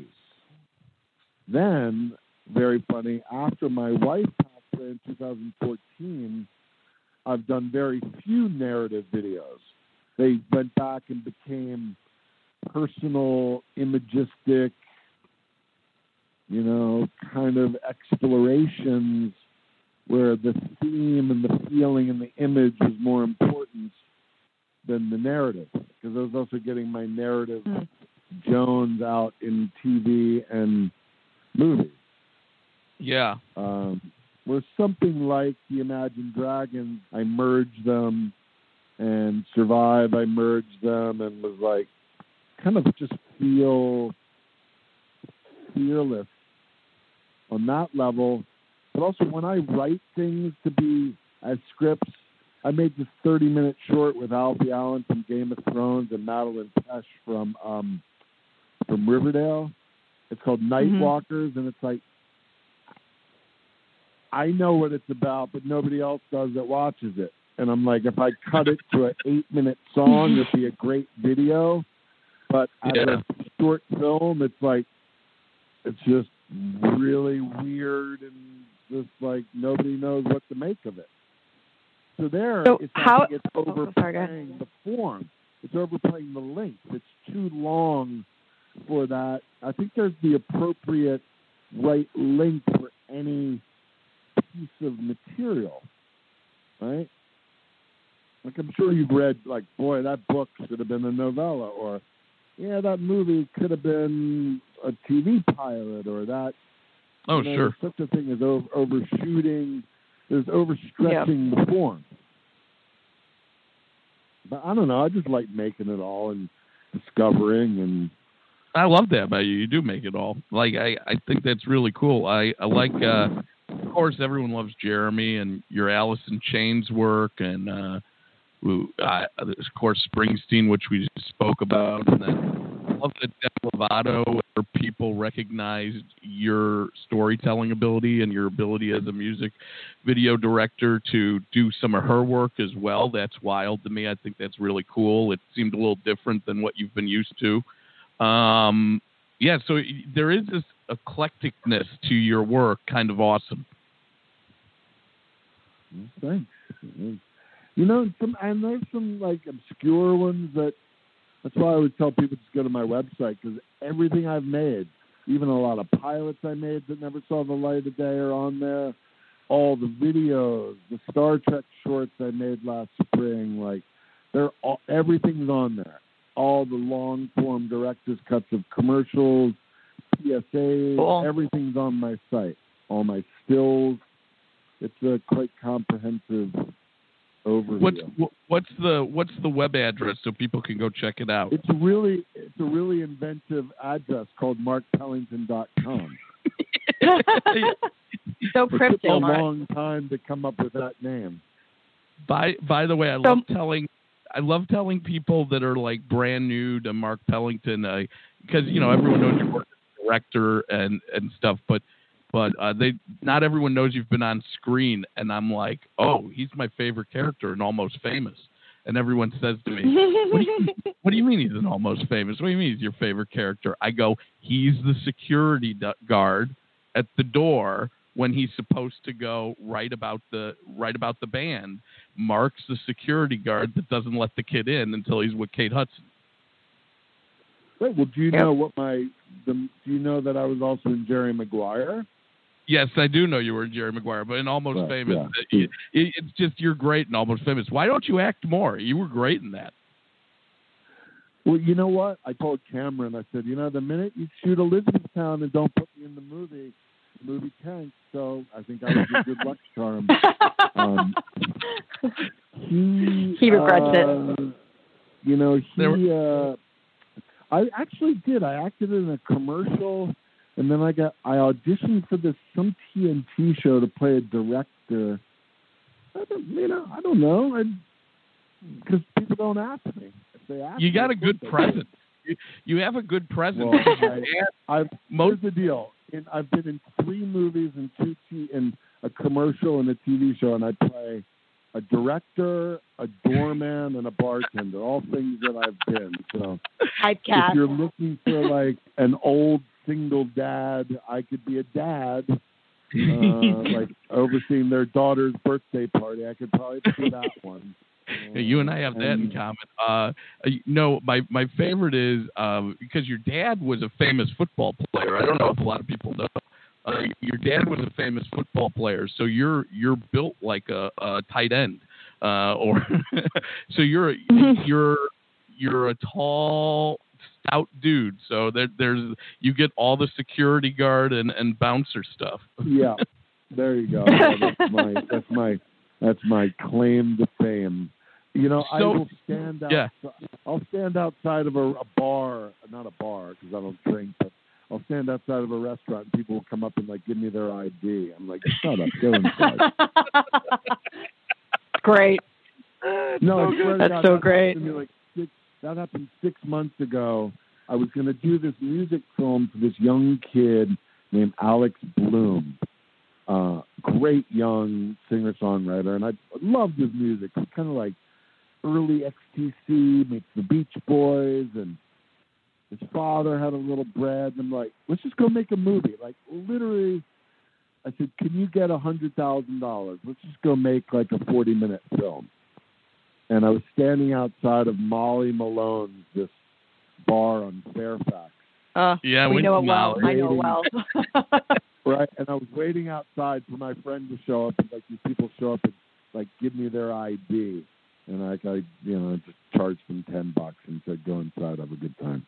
Then, very funny, after my wife passed away in two thousand fourteen, I've done very few narrative videos. They went back and became personal, imagistic, you know, kind of explorations where the theme and the feeling and the image was more important than the narrative. Because I was also getting my narrative Mm. Jones out in T V and movies. Yeah. Um, where something like the Imagine Dragons, I merged them, and Survive, I merged them, and was like, kind of just feel fearless on that level. But also when I write things to be as scripts, I made this thirty-minute short with Alfie Allen from Game of Thrones and Madeline Pesh from um, from Riverdale. It's called Night Mhm. Walkers, and it's like, I know what it's about, but nobody else does that watches it. And I'm like, if I cut it to an eight-minute song, it'd be a great video. But as Yeah. a short film, it's like, it's just really weird and just like nobody knows what to make of it. So there, So it's, how- I think it's oh, sorry, go ahead. overplaying the form. It's overplaying the length. It's too long for that. I think there's the appropriate right length for any piece of material, right? Like I'm sure you've read, like, boy, that book should have been a novella, or yeah, that movie could have been a T V pilot, or that. Oh, you know, sure. there's such a thing as over, overshooting. There's overstretching the form. But I don't know. I just like making it all and discovering and. I love that about you. You do make it all. Like I, I think that's really cool. I, I like uh of course everyone loves Jeremy and your Alice in Chains work, and uh who uh, of course Springsteen, which we just spoke about, and then I love the Demi Lovato where people recognized your storytelling ability and your ability as a music video director to do some of her work as well. That's wild to me. I think that's really cool. It seemed a little different than what you've been used to. Um, yeah, so there is this eclecticness to your work, kind of awesome. Thanks. You know, some and there's some like obscure ones that. That's why I would tell people just go to my website, because everything I've made, even a lot of pilots I made that never saw the light of day, are on there. All the videos, the Star Trek shorts I made last spring, like they're all, everything's on there. All the long form director's cuts of commercials, P S As, Cool. everything's on my site. All my stills. It's a quite comprehensive overview. What's wh- what's the what's the web address so people can go check it out? It's really it's a really inventive address called mark pellington dot com. So It took cryptic. a long time to come up with that name. By by the way, I love telling I love telling people that are like brand new to Mark Pellington, because uh, you know everyone knows you're working as a director and and stuff, but but uh, they not everyone knows you've been on screen. And I'm like, oh, he's my favorite character in Almost Famous. And everyone says to me, what do, you, what do you mean he's an Almost Famous? What do you mean he's your favorite character? I go, he's the security guard at the door when he's supposed to go right about the right about the band. Mark's the security guard that doesn't let the kid in until he's with Kate Hudson. Wait, well, do you yep. know what my the, do you know that I was also in Jerry Maguire? Yes, I do know you were Jerry Maguire, but in Almost right, Famous, yeah. it, it, it's just you're great in Almost Famous. Why don't you act more? You were great in that. Well, you know what? I told Cameron, I said, you know, the minute you shoot Elizabethtown and don't put me in the movie, the movie tanks. So I think I was a good luck charm. Um, he he regrets uh, it. You know, he. Were- Uh, I actually did. I acted in a commercial. And then I got I auditioned for this some T N T show to play a director. I don't, you know, I don't know, because people don't ask me. If they ask you me, got a good presence. You, you have a good presence. Well, I, I've, Most, here's the deal. In, I've been in three movies and two T and a commercial and a T V show, and I play a director, a doorman, and a bartender. All things that I've been. So Typecast. If you're looking for like an old single dad, I could be a dad, uh, like overseeing their daughter's birthday party. I could probably do that one. Uh, you and I have that in common. Uh, no, my, my favorite is um, because your dad was a famous football player. I don't know if a lot of people know. Uh, your dad was a famous football player, so you're you're built like a, a tight end, uh, or so you're you're you're a tall, stout dude. So there, there's you get all the security guard and, and bouncer stuff. Yeah, there you go. Yeah, that's my that's my that's my claim to fame. You know, so, I will stand out. Yeah. I'll stand outside of a, a bar, not a bar because I don't drink, but I'll stand outside of a restaurant and people will come up and like give me their I D. I'm like, shut up, go inside. Great. No, so I that's God, so that great. happened to me like six, that happened six months ago. I was going to do this music film for this young kid named Alex Bloom. Uh, great young singer-songwriter, and I loved his music. It was kind of like early X T C meets the Beach Boys, and his father had a little bread, and I'm like, let's just go make a movie. Like, literally, I said, can you get one hundred thousand dollars? Let's just go make, like, a forty-minute film. And I was standing outside of Molly Malone's, this bar on Fairfax. Uh, yeah, we, we know it well. Molly. I know it well. Right, and I was waiting outside for my friend to show up, and, like, these people show up and, like, give me their I D. And I, I, you know, just charged them ten bucks and said, "Go inside, have a good time."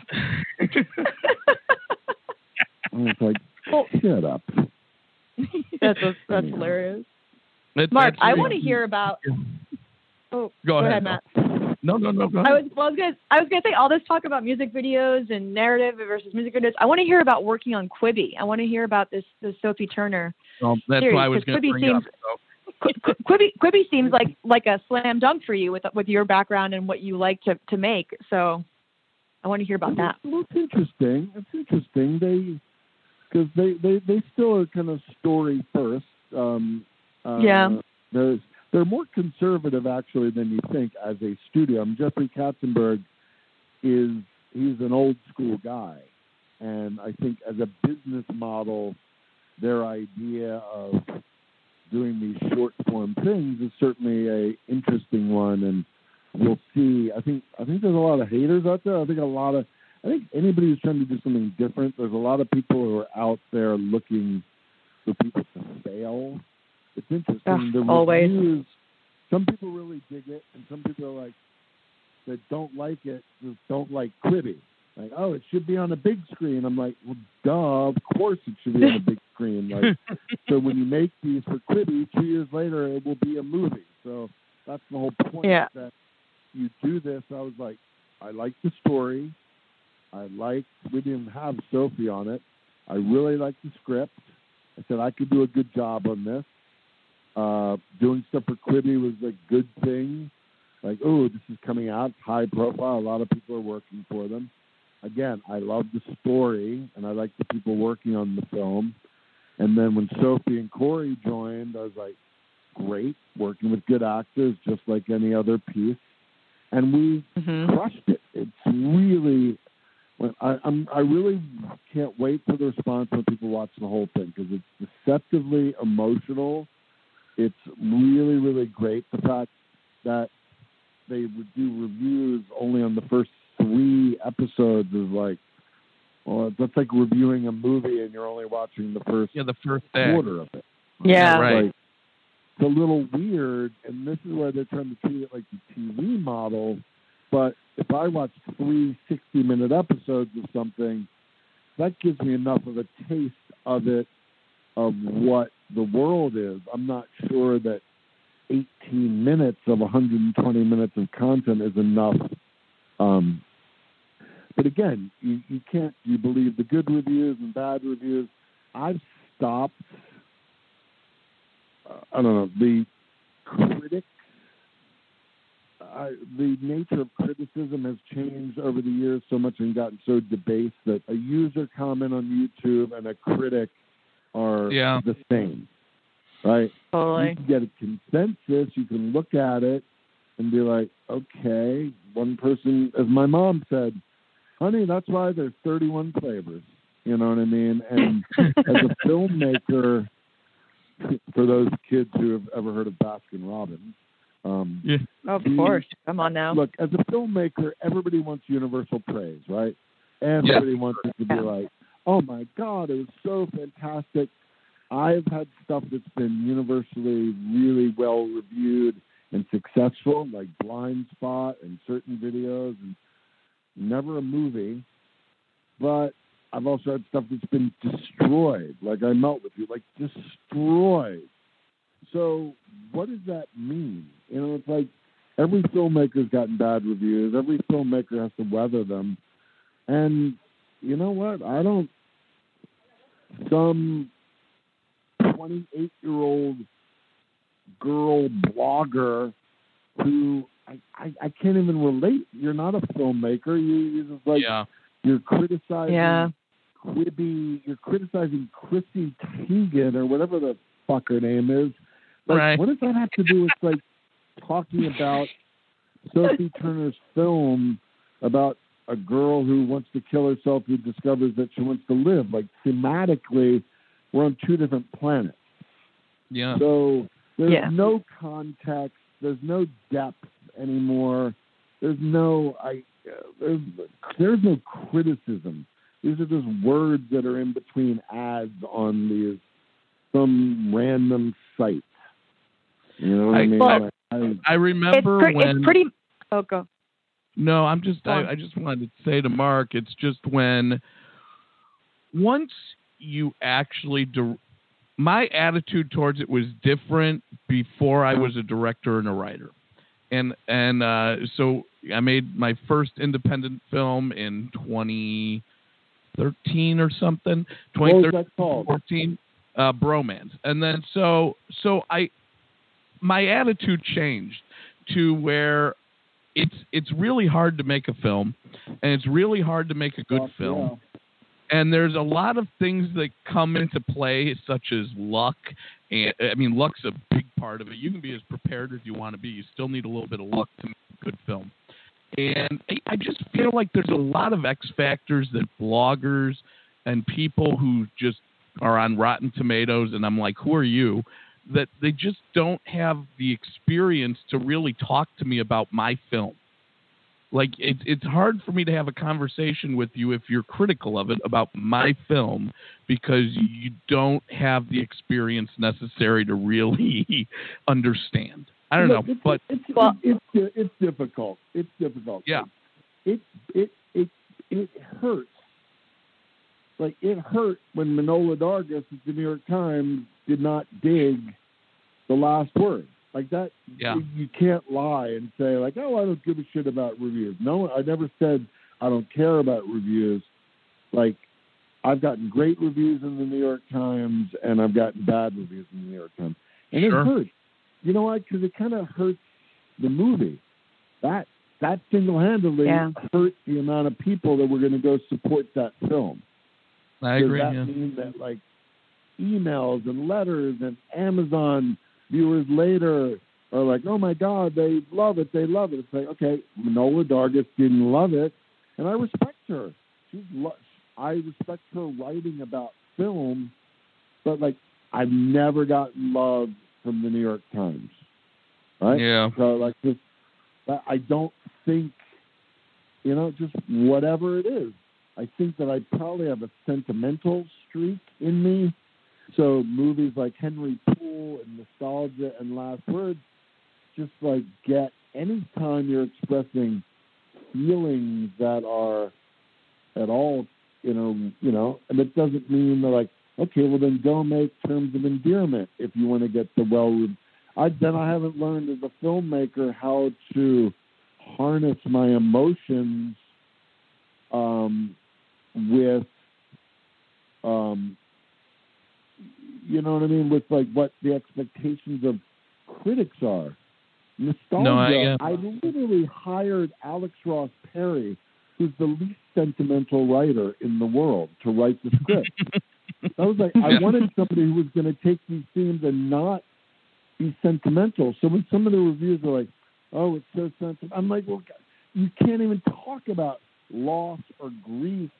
I was like, "Oh, shut up." That's that's anyway. Hilarious. It, Mark, I really, want to hear about. Oh, go, go ahead, ahead, Matt. No, no, no. Go ahead. I was, well, I was gonna, I was gonna say all this talk about music videos and narrative versus music videos. I want to hear about working on Quibi. I want to hear about this, this Sophie Turner. Well, that's series, why I was going to bring seems, it up. So. Quibi, Quibi seems like, like a slam dunk for you with with your background and what you like to, to make. So I want to hear about that. Well, it's interesting. It's interesting. They because they, they, they still are kind of story first. Um, uh, yeah. There's they're more conservative actually than you think as a studio. I mean, Jeffrey Katzenberg is he's an old school guy, and I think as a business model, their idea of doing these short form things is certainly a interesting one, and we'll see. I think I think there's a lot of haters out there. I think a lot of I think anybody who's trying to do something different. There's a lot of people who are out there looking for people to fail. It's interesting. Ugh, the always. reviews, some people really dig it, and some people are like that don't like it. Just don't like Quibi. Like, oh, it should be on a big screen. I'm like, well, duh, of course it should be on a big screen. Like, so when you make these for Quibi, two years later it will be a movie. So that's the whole point. Yeah. That you do this. I was like, I like the story. I like. We didn't have Sophie on it. I really like the script. I said I could do a good job on this. Uh, doing stuff for Quibi was a good thing. like, oh, this is coming out, high profile. A lot of people are working for them. Again, I love the story, and I like the people working on the film. And then when Sophie and Corey joined, I was like, great, working with good actors, just like any other piece. And we mm-hmm. crushed it. It's really, I, I'm, I really can't wait for the response when people watch the whole thing, because it's deceptively emotional. It's really, really great. The fact that they would do reviews only on the first three episodes is like, well, that's like reviewing a movie and you're only watching the first yeah the first quarter of it. Yeah, yeah right. Like, it's a little weird, and this is why they're trying to treat it like the T V model. But if I watch three sixty-minute episodes of something, that gives me enough of a taste of it, of what the world is. I'm not sure that eighteen minutes of one hundred twenty minutes of content is enough. Um, but again, you, you can't, you believe the good reviews and bad reviews. I've stopped, uh, I don't know, the critics, uh, the nature of criticism has changed over the years so much and gotten so debased that a user comment on YouTube and a critic are yeah. the same, right? Totally. You can get a consensus, you can look at it and be like, okay, one person, as my mom said, honey, that's why there's thirty-one flavors. You know what I mean? And as a filmmaker, for those kids who have ever heard of Baskin Robbins, um, yeah. of the, course, come on now. Look, as a filmmaker, everybody wants universal praise, right? Everybody yeah. wants it to be like, oh my God, it was so fantastic. I've had stuff that's been universally really well reviewed and successful, like Blind Spot and certain videos, and never a movie. But I've also had stuff that's been destroyed, like I Melt With You, like destroyed. So what does that mean? You know, it's like every filmmaker's gotten bad reviews. Every filmmaker has to weather them. And you know what? I don't, some twenty-eight-year-old girl blogger who I, I, I can't even relate. You're not a filmmaker. You, you're just like, yeah. you're criticizing yeah. Quibi, you're criticizing Chrissy Teigen or whatever the fuck her name is. Like, right. what does that have to do with, like, talking about Sophie Turner's film about a girl who wants to kill herself who discovers that she wants to live? Like, thematically, we're on two different planets. Yeah. So there's yeah. no context. There's no depth anymore. There's no I. Uh, there's, there's no criticism. These are just words that are in between ads on these some random site. You know what I, I mean? Well, I, I remember it's, pre- when. It's pretty. Oh, go. No, I'm just. Go I, I just wanted to say to Mark, it's just when once you actually. Di- my attitude towards it was different before I was a director and a writer. And and uh, so I made my first independent film in twenty thirteen or something. twenty fourteen, uh, Bromance. And then so so I my attitude changed to where it's it's really hard to make a film, and it's really hard to make a good oh, film. Yeah. And there's a lot of things that come into play, such as luck. And I mean, luck's a big part of it. You can be as prepared as you want to be. You still need a little bit of luck to make a good film. And I just feel like there's a lot of X factors that bloggers and people who just are on Rotten Tomatoes, and I'm like, who are you? That they just don't have the experience to really talk to me about my film. Like, it, it's hard for me to have a conversation with you if you're critical of it about my film, because you don't have the experience necessary to really understand. I don't Look, know, it's, but it's, well, it's, it's it's difficult. It's difficult. Yeah, it it it it hurts. Like, it hurt when Manohla Dargis at the New York Times did not dig the last word. Like that, yeah. you, you can't lie and say, like, oh, I don't give a shit about reviews. No, I never said I don't care about reviews. Like, I've gotten great reviews in the New York Times, and I've gotten bad reviews in the New York Times. And sure. it hurts. You know why? Because it kind of hurts the movie. that that single-handedly yeah. hurt the amount of people that were going to go support that film. I Does agree. that Yeah. mean that like emails and letters and Amazon viewers later are like, oh my God, they love it, they love it. It's like, okay, Manohla Dargis didn't love it, and I respect her. She's lo- I respect her writing about film, but like I've never gotten love from the New York Times, right? Yeah. So like just, I don't think, you know, just whatever it is. I think that I probably have a sentimental streak in me. So movies like Henry Poole and Nostalgia and Last Words just like get, anytime you're expressing feelings that are at all, you know, you know, and it doesn't mean they're like, okay, well then go make Terms of Endearment if you want to get the well. I then I haven't learned as a filmmaker how to harness my emotions um, with, um, you know what I mean, with like what the expectations of critics are. Nostalgia. No, I, uh... I literally hired Alex Ross Perry, who's the least sentimental writer in the world, to write the script. I was like, I wanted somebody who was going to take these themes and not be sentimental. So when some of the reviews are like, oh, it's so sentimental, I'm like, well, you can't even talk about loss or grief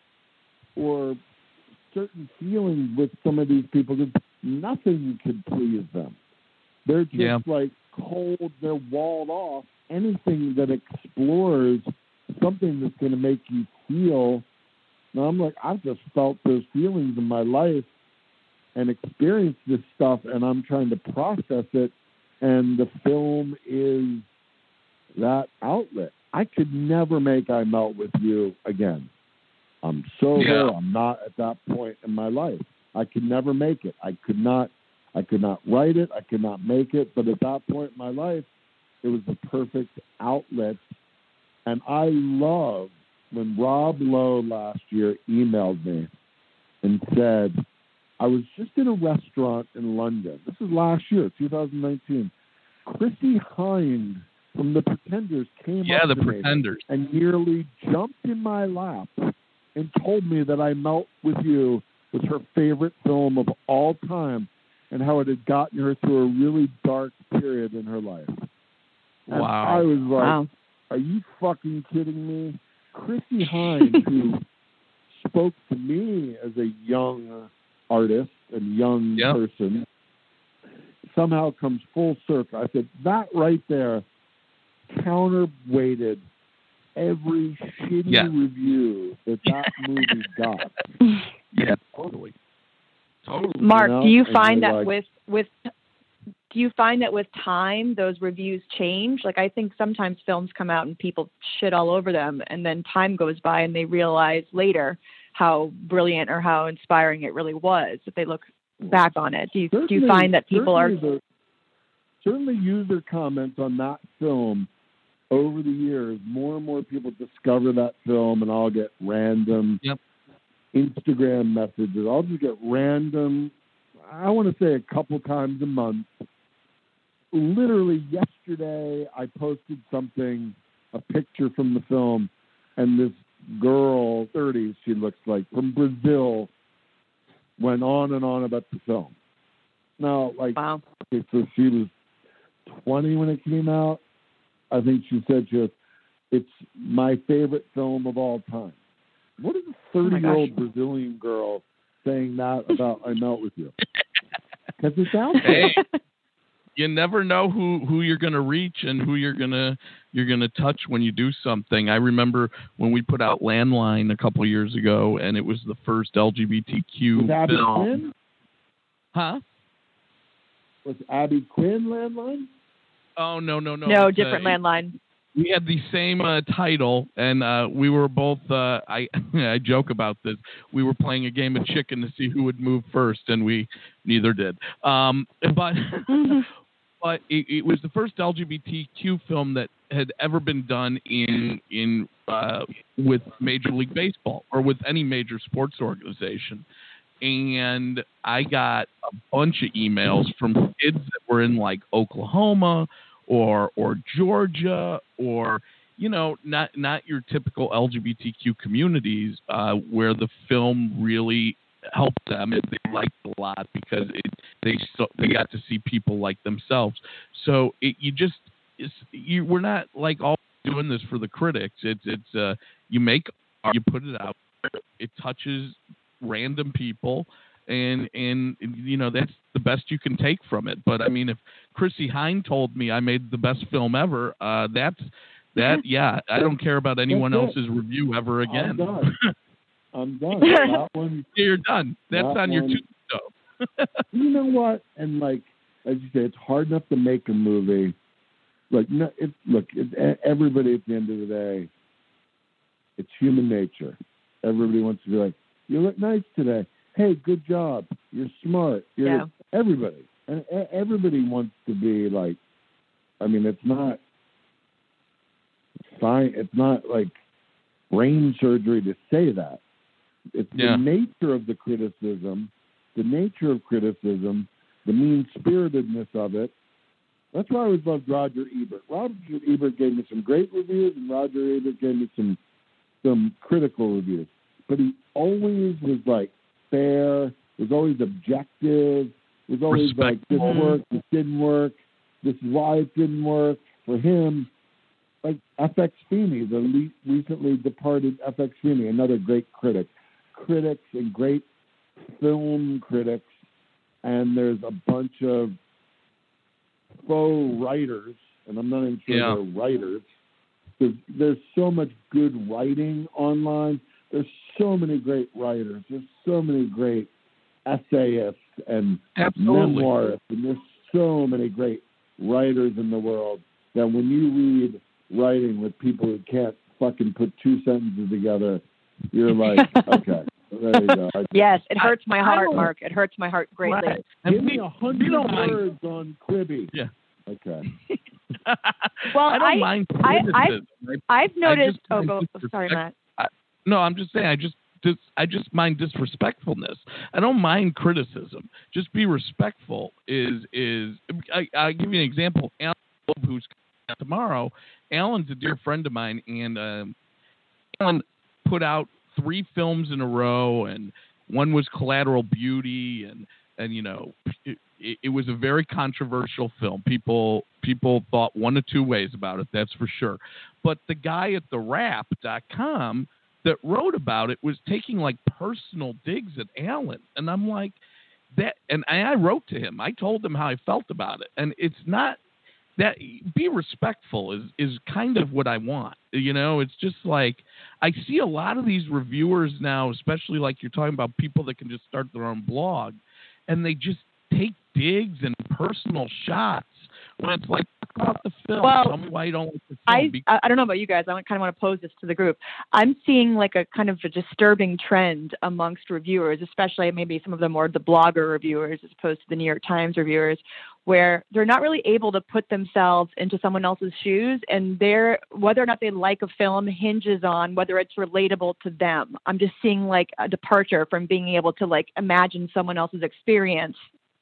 or certain feelings with some of these people because nothing could please them. They're just yeah. like cold, they're walled off. Anything that explores something that's going to make you feel. Now I'm like, I've just felt those feelings in my life and experienced this stuff, and I'm trying to process it, and the film is that outlet. I could never make I Melt With You again. I'm sober. Yeah. I'm not at that point in my life. I could never make it. I could not. I could not write it. I could not make it. But at that point in my life, it was the perfect outlet. And I love when Rob Lowe last year emailed me and said, I was just in a restaurant in London. This is last year, two thousand nineteen. Chrissie Hynde from The Pretenders came yeah, up the to Pretenders. me and nearly jumped in my lap and told me that I Melt With You was her favorite film of all time and how it had gotten her through a really dark period in her life. And wow. I was like, wow. are you fucking kidding me? Chrissie Hynde, who spoke to me as a young artist and young yep. person, somehow comes full circle. I said, that right there counterweighted every shitty yeah. review that that movie got. Yeah, totally. Totally. Mark, you know? do you And find that like, with with do you find that with time those reviews change? Like I think sometimes films come out and people shit all over them, and then time goes by and they realize later how brilliant or how inspiring it really was if they look back on it. Do you do you find that people are the, certainly user comments on that film over the years? More and more people discover that film, and I'll get random yep. Instagram messages. I'll just get random, I want to say a couple times a month. Literally yesterday, I posted something, a picture from the film, and this girl, thirties, she looks like, from Brazil, went on and on about the film. Now, like, wow. okay, so she was twenty when it came out. I think she said she was, it's my favorite film of all time. What is a thirty-year-old oh Brazilian girl saying that about I Melt With You? Because it's out there. Hey, you never know who, who you're going to reach and who you're going to you're going to touch when you do something. I remember when we put out Landline a couple of years ago, and it was the first L G B T Q was Abby film. Quinn? Huh? Was Abby Quinn Landline? Oh no no no! No, it's, different uh, Landline. We had the same uh, title, and uh, we were both. Uh, I I joke about this. We were playing a game of chicken to see who would move first, and we neither did. Um, but but it, it was the first L G B T Q film that had ever been done in in uh, with Major League Baseball or with any major sports organization. And I got a bunch of emails from kids that were in like Oklahoma or or Georgia, or you know, not not your typical L G B T Q communities uh, where the film really helped them and they liked it a lot because it, they so, they got to see people like themselves. So it, you just it's, you we're not like all doing this for the critics. It's it's uh, you make you put it out, it touches random people. And, and you know, that's the best you can take from it. But, I mean, if Chrissie Hynde told me I made the best film ever, uh, that's, that, yeah, I don't care about anyone else's review ever again. I'm done. I'm done. That one, You're done. That's that on your one, tombstone. You know what? And, like, as you say, it's hard enough to make a movie. Like, no, it, look, it, everybody at the end of the day, it's human nature. Everybody wants to be like, you look nice today. Hey, good job. You're smart. You're yeah. everybody. And everybody wants to be like, I mean, it's not fine. It's not like brain surgery to say that. It's yeah. the nature of the criticism, the nature of criticism, the mean-spiritedness of it. That's why I always loved Roger Ebert. Roger Ebert gave me some great reviews, and Roger Ebert gave me some some critical reviews. But he always was like, fair, was always objective, was always like, this worked, this didn't work, this is why it didn't work for him. Like F X Feeney, the le- recently departed F X Feeney, another great critic. Critics and great film critics, and there's a bunch of faux writers, and I'm not even sure yeah. they're writers, because there's so much good writing online. There's so many great writers. There's so many great essayists and Absolutely. memoirists. And there's so many great writers in the world that when you read writing with people who can't fucking put two sentences together, you're like, okay, there you go. I, yes, it hurts my heart, I Mark. It hurts my heart greatly. Right. Give me a hundred words on Quibi. Yeah. Okay. Well, I don't I, mind I, criticism. I, I've noticed. I Oh, go. Sorry, Matt. I, no, I'm just saying. I just, just, I just mind disrespectfulness. I don't mind criticism. Just be respectful. Is is? I, I'll give you an example. Alan, who's coming out tomorrow. Alan's a dear friend of mine, and um, Alan put out three films in a row, and one was Collateral Beauty, and and you know. It, It, it was a very controversial film. People people thought one of two ways about it, that's for sure. But the guy at the wrap dot com that wrote about it was taking like personal digs at Alan. And I'm like, that, and I wrote to him. I told him how I felt about it. And it's not that, be respectful is, is kind of what I want. You know, it's just like, I see a lot of these reviewers now, especially like you're talking about people that can just start their own blog, and they just take digs and personal shots when it's like, talk about the film. Well, Tell me why you don't like the film. I, because- I don't know about you guys. I kind of want to pose this to the group. I'm seeing like a kind of a disturbing trend amongst reviewers, especially maybe some of the more the blogger reviewers as opposed to the New York Times reviewers, where they're not really able to put themselves into someone else's shoes, and they're, whether or not they like a film hinges on whether it's relatable to them. I'm just seeing like a departure from being able to like imagine someone else's experience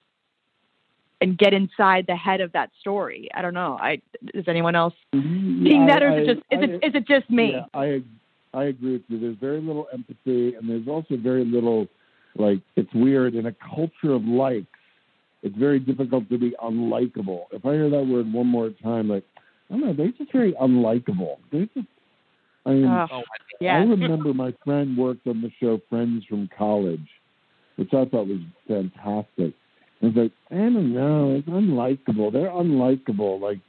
and get inside the head of that story. I don't know. I is anyone else seeing that, or is it just is it is it just me? Yeah, I I agree with you. There's very little empathy, and there's also very little, like, it's weird in a culture of likes. It's very difficult to be unlikable. If I hear that word one more time, like, I don't know, they're just very unlikable. They're just, I mean, oh, yeah. I remember my friend worked on the show Friends from College, which I thought was fantastic. I was like, I don't know, it's unlikable. They're unlikable. Like,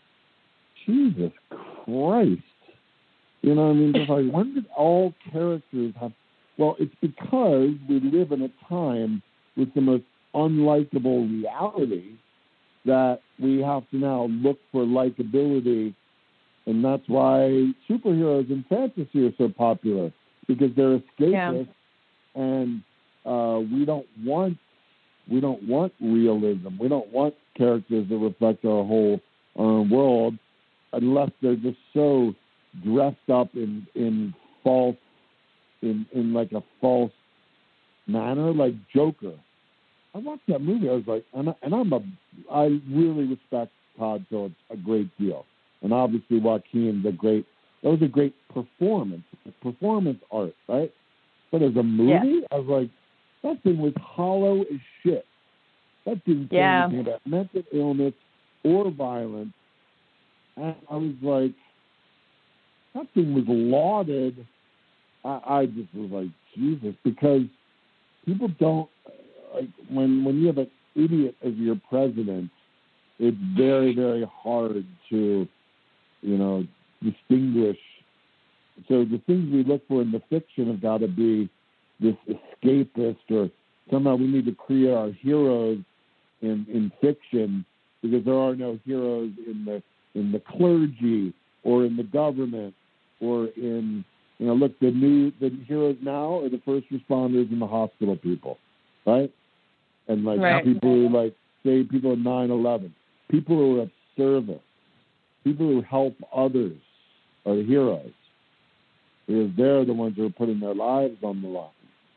Jesus Christ. You know what I mean? It's like, when did all characters have... Well, it's because we live in a time with the most unlikable reality that we have to now look for likability, and that's why superheroes and fantasy are so popular, because they're escapists, yeah. and uh, we don't want We don't want realism. We don't want characters that reflect our whole uh, world, unless they're just so dressed up in in false, in in like a false manner, like Joker. I watched that movie. I was like, and, I, and I'm a, I really respect Todd Phillips a great deal. And obviously Joaquin, the great, that was a great performance, performance art, right? But as a movie, yeah. I was like, that thing was hollow as shit. That didn't say yeah. anything about mental illness or violence. And I was like, that thing was lauded. I, I just was like, Jesus, because people don't, like, when, when you have an idiot as your president, it's very, very hard to, you know, distinguish. So the things we look for in the fiction have got to be this escapist, or somehow we need to create our heroes in, in fiction, because there are no heroes in the in the clergy or in the government or in, you know, look, the new the heroes now are the first responders and the hospital people, right? And like right. people who like save people in nine eleven, people who are of service, people who help others are the heroes, because they're the ones who are putting their lives on the line.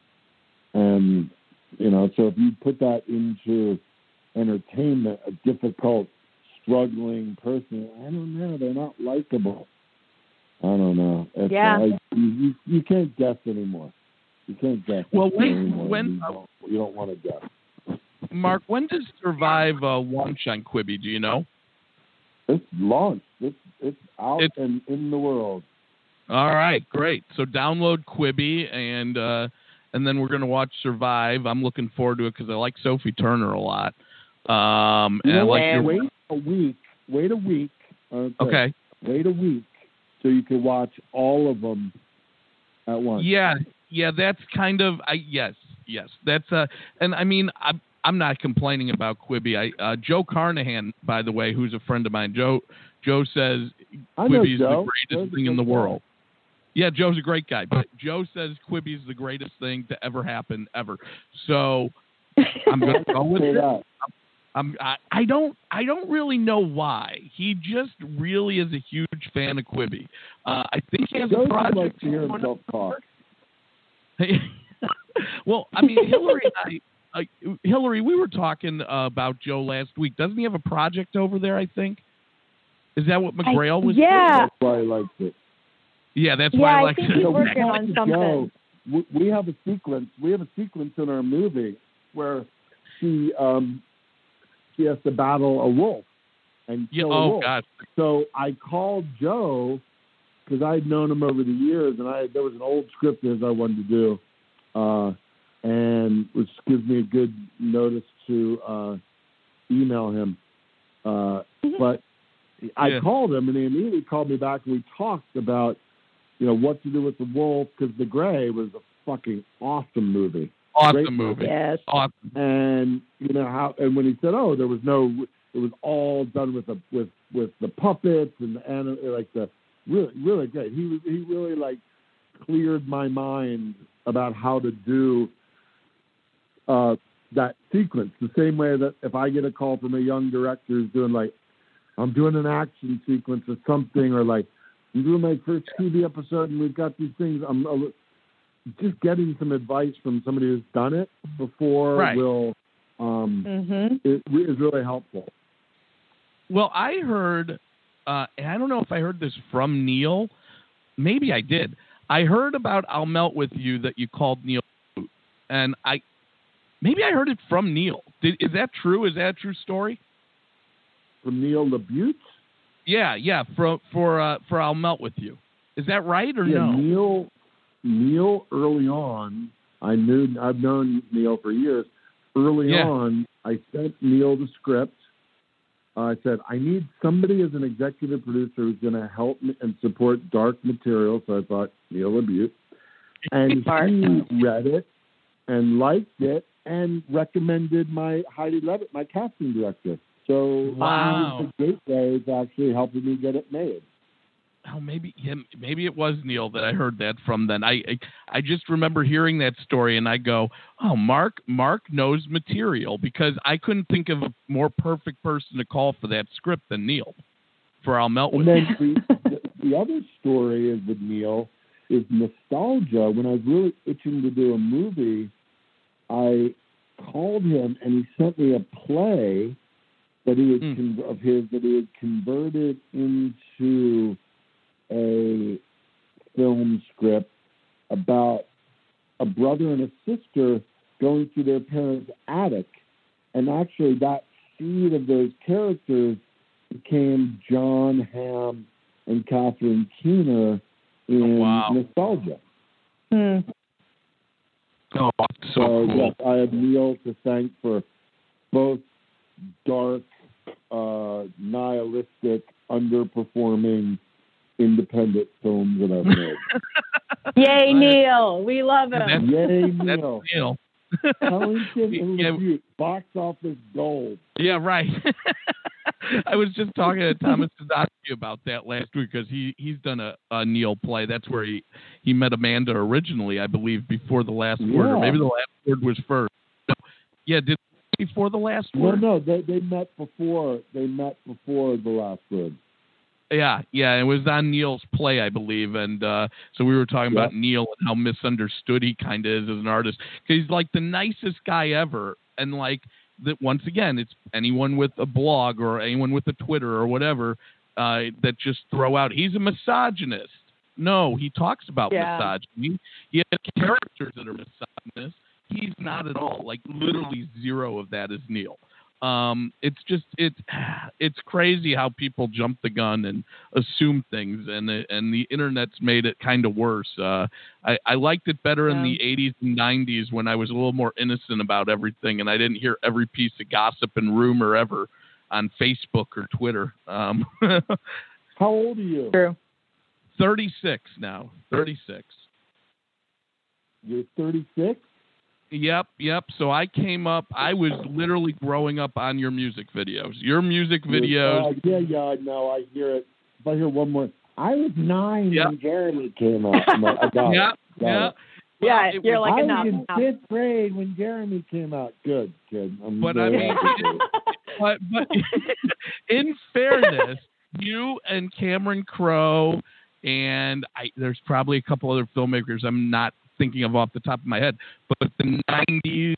And, you know, so if you put that into entertainment, a difficult, struggling person, I don't know, they're not likable. I don't know. It's, yeah. I, you, you can't guess anymore. You can't guess. Well, when, anymore. when you don't, you don't want to guess. Mark, when does Survive uh, launch on Quibi? Do you know? It's launched. It's it's out it's, and in the world. All right, great. So download Quibi, and uh, and then we're going to watch Survive. I'm looking forward to it because I like Sophie Turner a lot. Um, you and know I like your... Wait a week. Wait a week. Okay. okay. Wait a week so you can watch all of them at once. Yeah, yeah. That's kind of I yes, yes. That's uh, and I mean I. I'm not complaining about Quibi. I, uh, Joe Carnahan, by the way, who's a friend of mine. Joe Joe says Quibi is the greatest Joe's thing in the world. Yeah, Joe's a great guy, but Joe says Quibi is the greatest thing to ever happen ever. So I'm going to go with it. I'm, I, I don't I don't really know why. He just really is a huge fan of Quibi. Uh, I think he has Joe a project. Like to hear himself talk. Well, I mean, Hillary and I. Uh, Hillary, we were talking uh, about Joe last week. Doesn't he have a project over there, I think? Is that what McGrail I, was yeah. doing? That's why I liked it. Yeah, that's yeah, why I I liked think it. he's working on something. Joe, we, we have a sequence. We have a sequence in our movie where she um, she has to battle a wolf and kill yeah, a oh, wolf. God. So I called Joe because I'd known him over the years, and I there was an old script of his I wanted to do. Uh, and which gives me a good notice to uh, email him. Uh, but I yeah. called him, and he immediately called me back, and we talked about, you know, what to do with the wolf, because The Grey was a fucking awesome movie. Awesome Great movie. Yes. Awesome. And you know how, and when he said, "Oh, there was no," it was all done with the with with the puppets and the anim- like the really really great. He was he really like cleared my mind about how to do. Uh, that sequence, the same way that if I get a call from a young director who's doing like, I'm doing an action sequence or something, or like, I'm doing my first T V episode and we've got these things, I'm uh, just getting some advice from somebody who's done it before right. will, um, mm-hmm. it is really helpful. Well, I heard, uh, and I don't know if I heard this from Neil, maybe I did. I heard about I'll Melt With You that you called Neil, and I, Maybe I heard it from Neil. Did, is that true? Is that a true story? From Neil LaBute? Yeah, yeah. For for uh, for I'll Melt With You. Is that right or yeah, no? Neil. Neil. Early on, I knew. I've known Neil for years. Early yeah. on, I sent Neil the script. Uh, I said I need somebody as an executive producer who's going to help me and support dark material. So I thought Neil LaBute, and he read it and liked it. And recommended my Heidi Levitt, my casting director. So wow. he was the gateway to actually helping me get it made. Oh, maybe him. Maybe it was Neil that I heard that from. Then I, I, I just remember hearing that story, and I go, "Oh, Mark, Mark knows material," because I couldn't think of a more perfect person to call for that script than Neil. For I'll Melt With You. You. And then the, the, the other story is with Neil is nostalgia. When I was really itching to do a movie, I called him and he sent me a play that he had Mm. con- of his that he had converted into a film script about a brother and a sister going through their parents' attic, and actually that seed of those characters became John Hamm and Catherine Keener in Oh, wow. Nostalgia. Hmm. Oh, so So cool. yes, I have Neil to thank for both dark, uh, nihilistic, underperforming independent films that I've made. Yay, Neil. We love him. That's- Yay, That's Neil. Neil. Ellington and Yeah. LaBute, box office gold. Yeah, right. I was just talking to Thomas Sadowski about that last week because he, he's done a, a Neil play. That's where he, he met Amanda originally, I believe, before the last word, or Yeah. maybe the last word was first. No, yeah, did before the last No, word? no, they they met before they met before the last word. Yeah, yeah, it was on Neil's play, I believe, and uh, so we were talking Yeah. about Neil and how misunderstood he kind of is as an artist. 'Cause he's like the nicest guy ever, and like that. Once again, it's anyone with a blog or anyone with a Twitter or whatever uh, that just throw out he's a misogynist. No, he talks about Yeah. misogyny. He has characters that are misogynist. He's not at all. Like literally zero of that is Neil. Um, it's just it's it's crazy how people jump the gun and assume things, and the, and the internet's made it kind of worse. Uh, I, I liked it better in Yeah. the eighties and nineties when I was a little more innocent about everything, and I didn't hear every piece of gossip and rumor ever on Facebook or Twitter. Um, How old are you? True. thirty-six now, thirty-six. You're thirty-six? Yep, yep. So I came up. I was literally growing up on your music videos. Your music videos. Uh, yeah, yeah, I know. I hear it. If I hear one more, I was nine Yep. when Jeremy came out. I'm like, I got Yeah, it. Got yeah. it. Yeah, Well, it you're was- like I enough. was in enough. fifth grade when Jeremy came out. Good, kid. I'm But I very mean, happy for you. but, but in fairness, you and Cameron Crowe, and I, there's probably a couple other filmmakers I'm not thinking of off the top of my head, but the nineties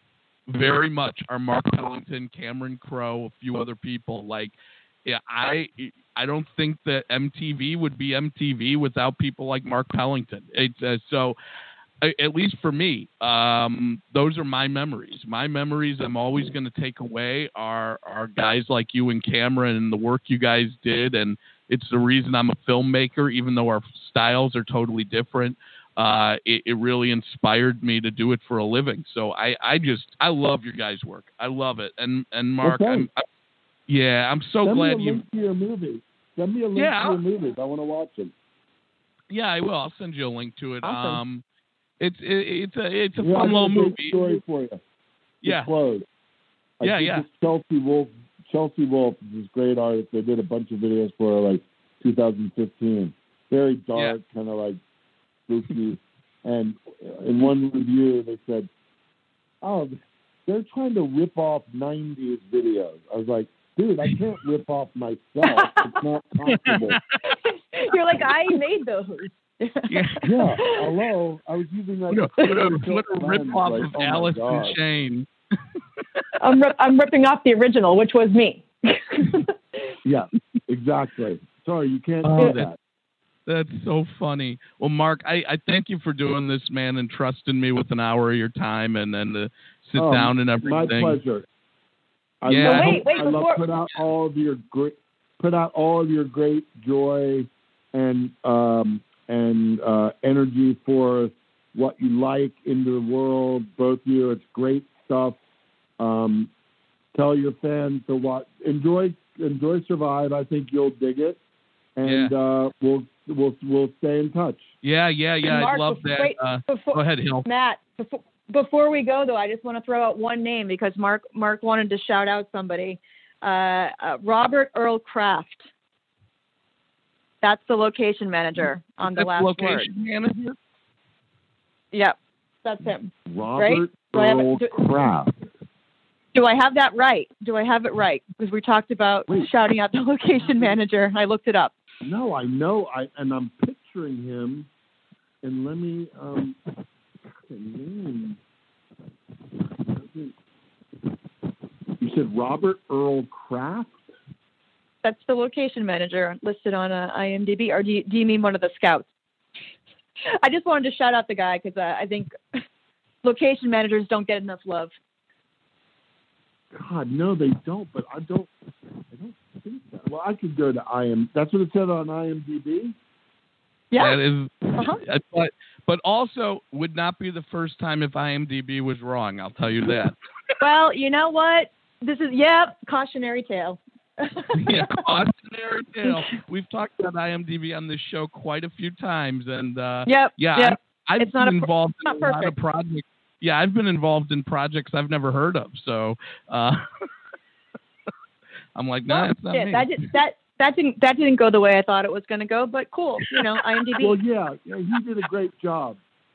very much are Mark Ellington, Cameron Crowe, a few other people. Like, yeah, I I don't think that M T V would be M T V without people like Mark Ellington. It's uh, so. At least for me, um, those are my memories. My memories I'm always going to take away are, are guys like you and Cameron and the work you guys did. And it's the reason I'm a filmmaker, even though our styles are totally different. Uh, it, it really inspired me to do it for a living. So I, I just, I love your guys' work. I love it. And, and Mark, Okay. I'm, I, yeah, I'm so Send glad me a you, link to your movie. Send me a link Yeah, to your movies. I want to watch them. yeah, I will. I'll send you a link to it. Awesome. Um, it's, it, it's a, it's a Yeah, I fun got little a great movie. story for you. Yeah. Close. I Yeah, did yeah. this Chelsea Wolf. Chelsea Wolf is this great artist. They did a bunch of videos for her, like two thousand fifteen. Very dark, kind of like spooky. And in one review, they said, "Oh, they're trying to rip off nineties videos." I was like, "Dude, I can't rip off myself. It's not possible." You're like, I made those. Yeah. Yeah, hello. I was using like What a a, what a, what a lens, rip off like, of oh my Alice God. in Chains. I'm rip- I'm ripping off the original, which was me. Yeah, exactly. Sorry, you can't Oh, do that- that. That's so funny. Well, Mark, I, I thank you for doing this, man, and trusting me with an hour of your time and then to sit Oh, down and My everything. pleasure. I Yeah. love, Wait, wait, I love before- put out all of your great, put out all of your great joy and um, and uh, energy for what you like into the world. Both of you, it's great stuff. Um, tell your fans to watch, enjoy, enjoy Survive. I think you'll dig it, and uh, we'll we'll we'll stay in touch. Yeah, yeah, yeah. Mark, I'd love before- that. wait, Uh, before- go ahead, Hill. Matt, before, before we go though, I just want to throw out one name because Mark Mark wanted to shout out somebody. Uh, uh, Robert Earl Kraft. That's the location manager on the That's last location word. manager? Yep, that's him. Robert Do I have Earl it- do- Kraft. Do I have that right? Do I have it right? Because we talked about Wait. shouting out the location manager. I looked it up. No, I know. I and I'm picturing him. And let me um. The name. You said Robert Earl Kraft? That's the location manager listed on uh, IMDb. Or do you, do you mean one of the scouts? I just wanted to shout out the guy because uh, I think location managers don't get enough love. God, no, they don't. But I don't. I don't think that. Well, I could go to I M. That's what it said on IMDb. Yeah. That is, uh-huh. but, but also would not be the first time if IMDb was wrong. I'll tell you that. Well, you know what? This is yeah, cautionary tale. Yeah, cautionary tale. We've talked about IMDb on this show quite a few times, and uh, yep, yeah, yep. I, I've it's been not involved a, in a lot of projects. Yeah, I've been involved in projects I've never heard of, so uh, I'm like, nah, well, it's not yeah, me. That did, that that didn't that didn't go the way I thought it was going to go, but cool. You know, IMDb. Well, yeah, yeah, he did a great job.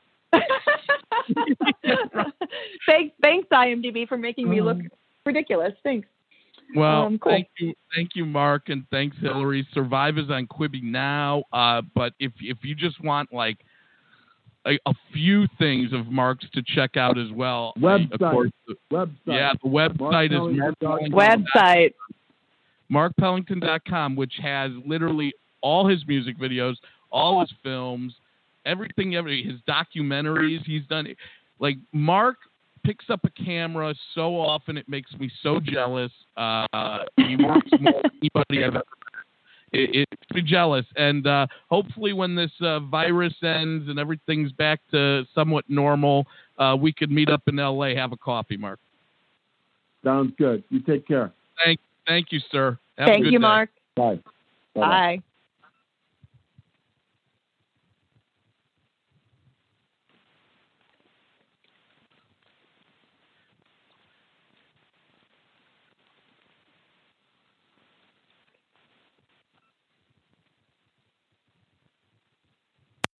thanks, thanks, IMDb, for making me look ridiculous. Thanks. Well, um, cool. thank you, thank you, Mark, and thanks, Hillary. Survive is on Quibi now, uh, but if if you just want like a, a few things of Mark's to check out as well, website, I, of course, the, website, yeah, the website is Mark website. mark pellington dot com, which has literally all his music videos, all his films, everything, every his documentaries. He's done it. Like Mark picks up a camera so often, it makes me so jealous. Uh, he works more than anybody I've ever met. It, it makes me jealous. And uh, hopefully when this uh, virus ends and everything's back to somewhat normal, uh, we could meet up in L A, have a coffee, Mark. Sounds good. You take care. Thank, thank you, sir. Have Thank a good you, day. Mark. Bye. Bye-bye. Bye.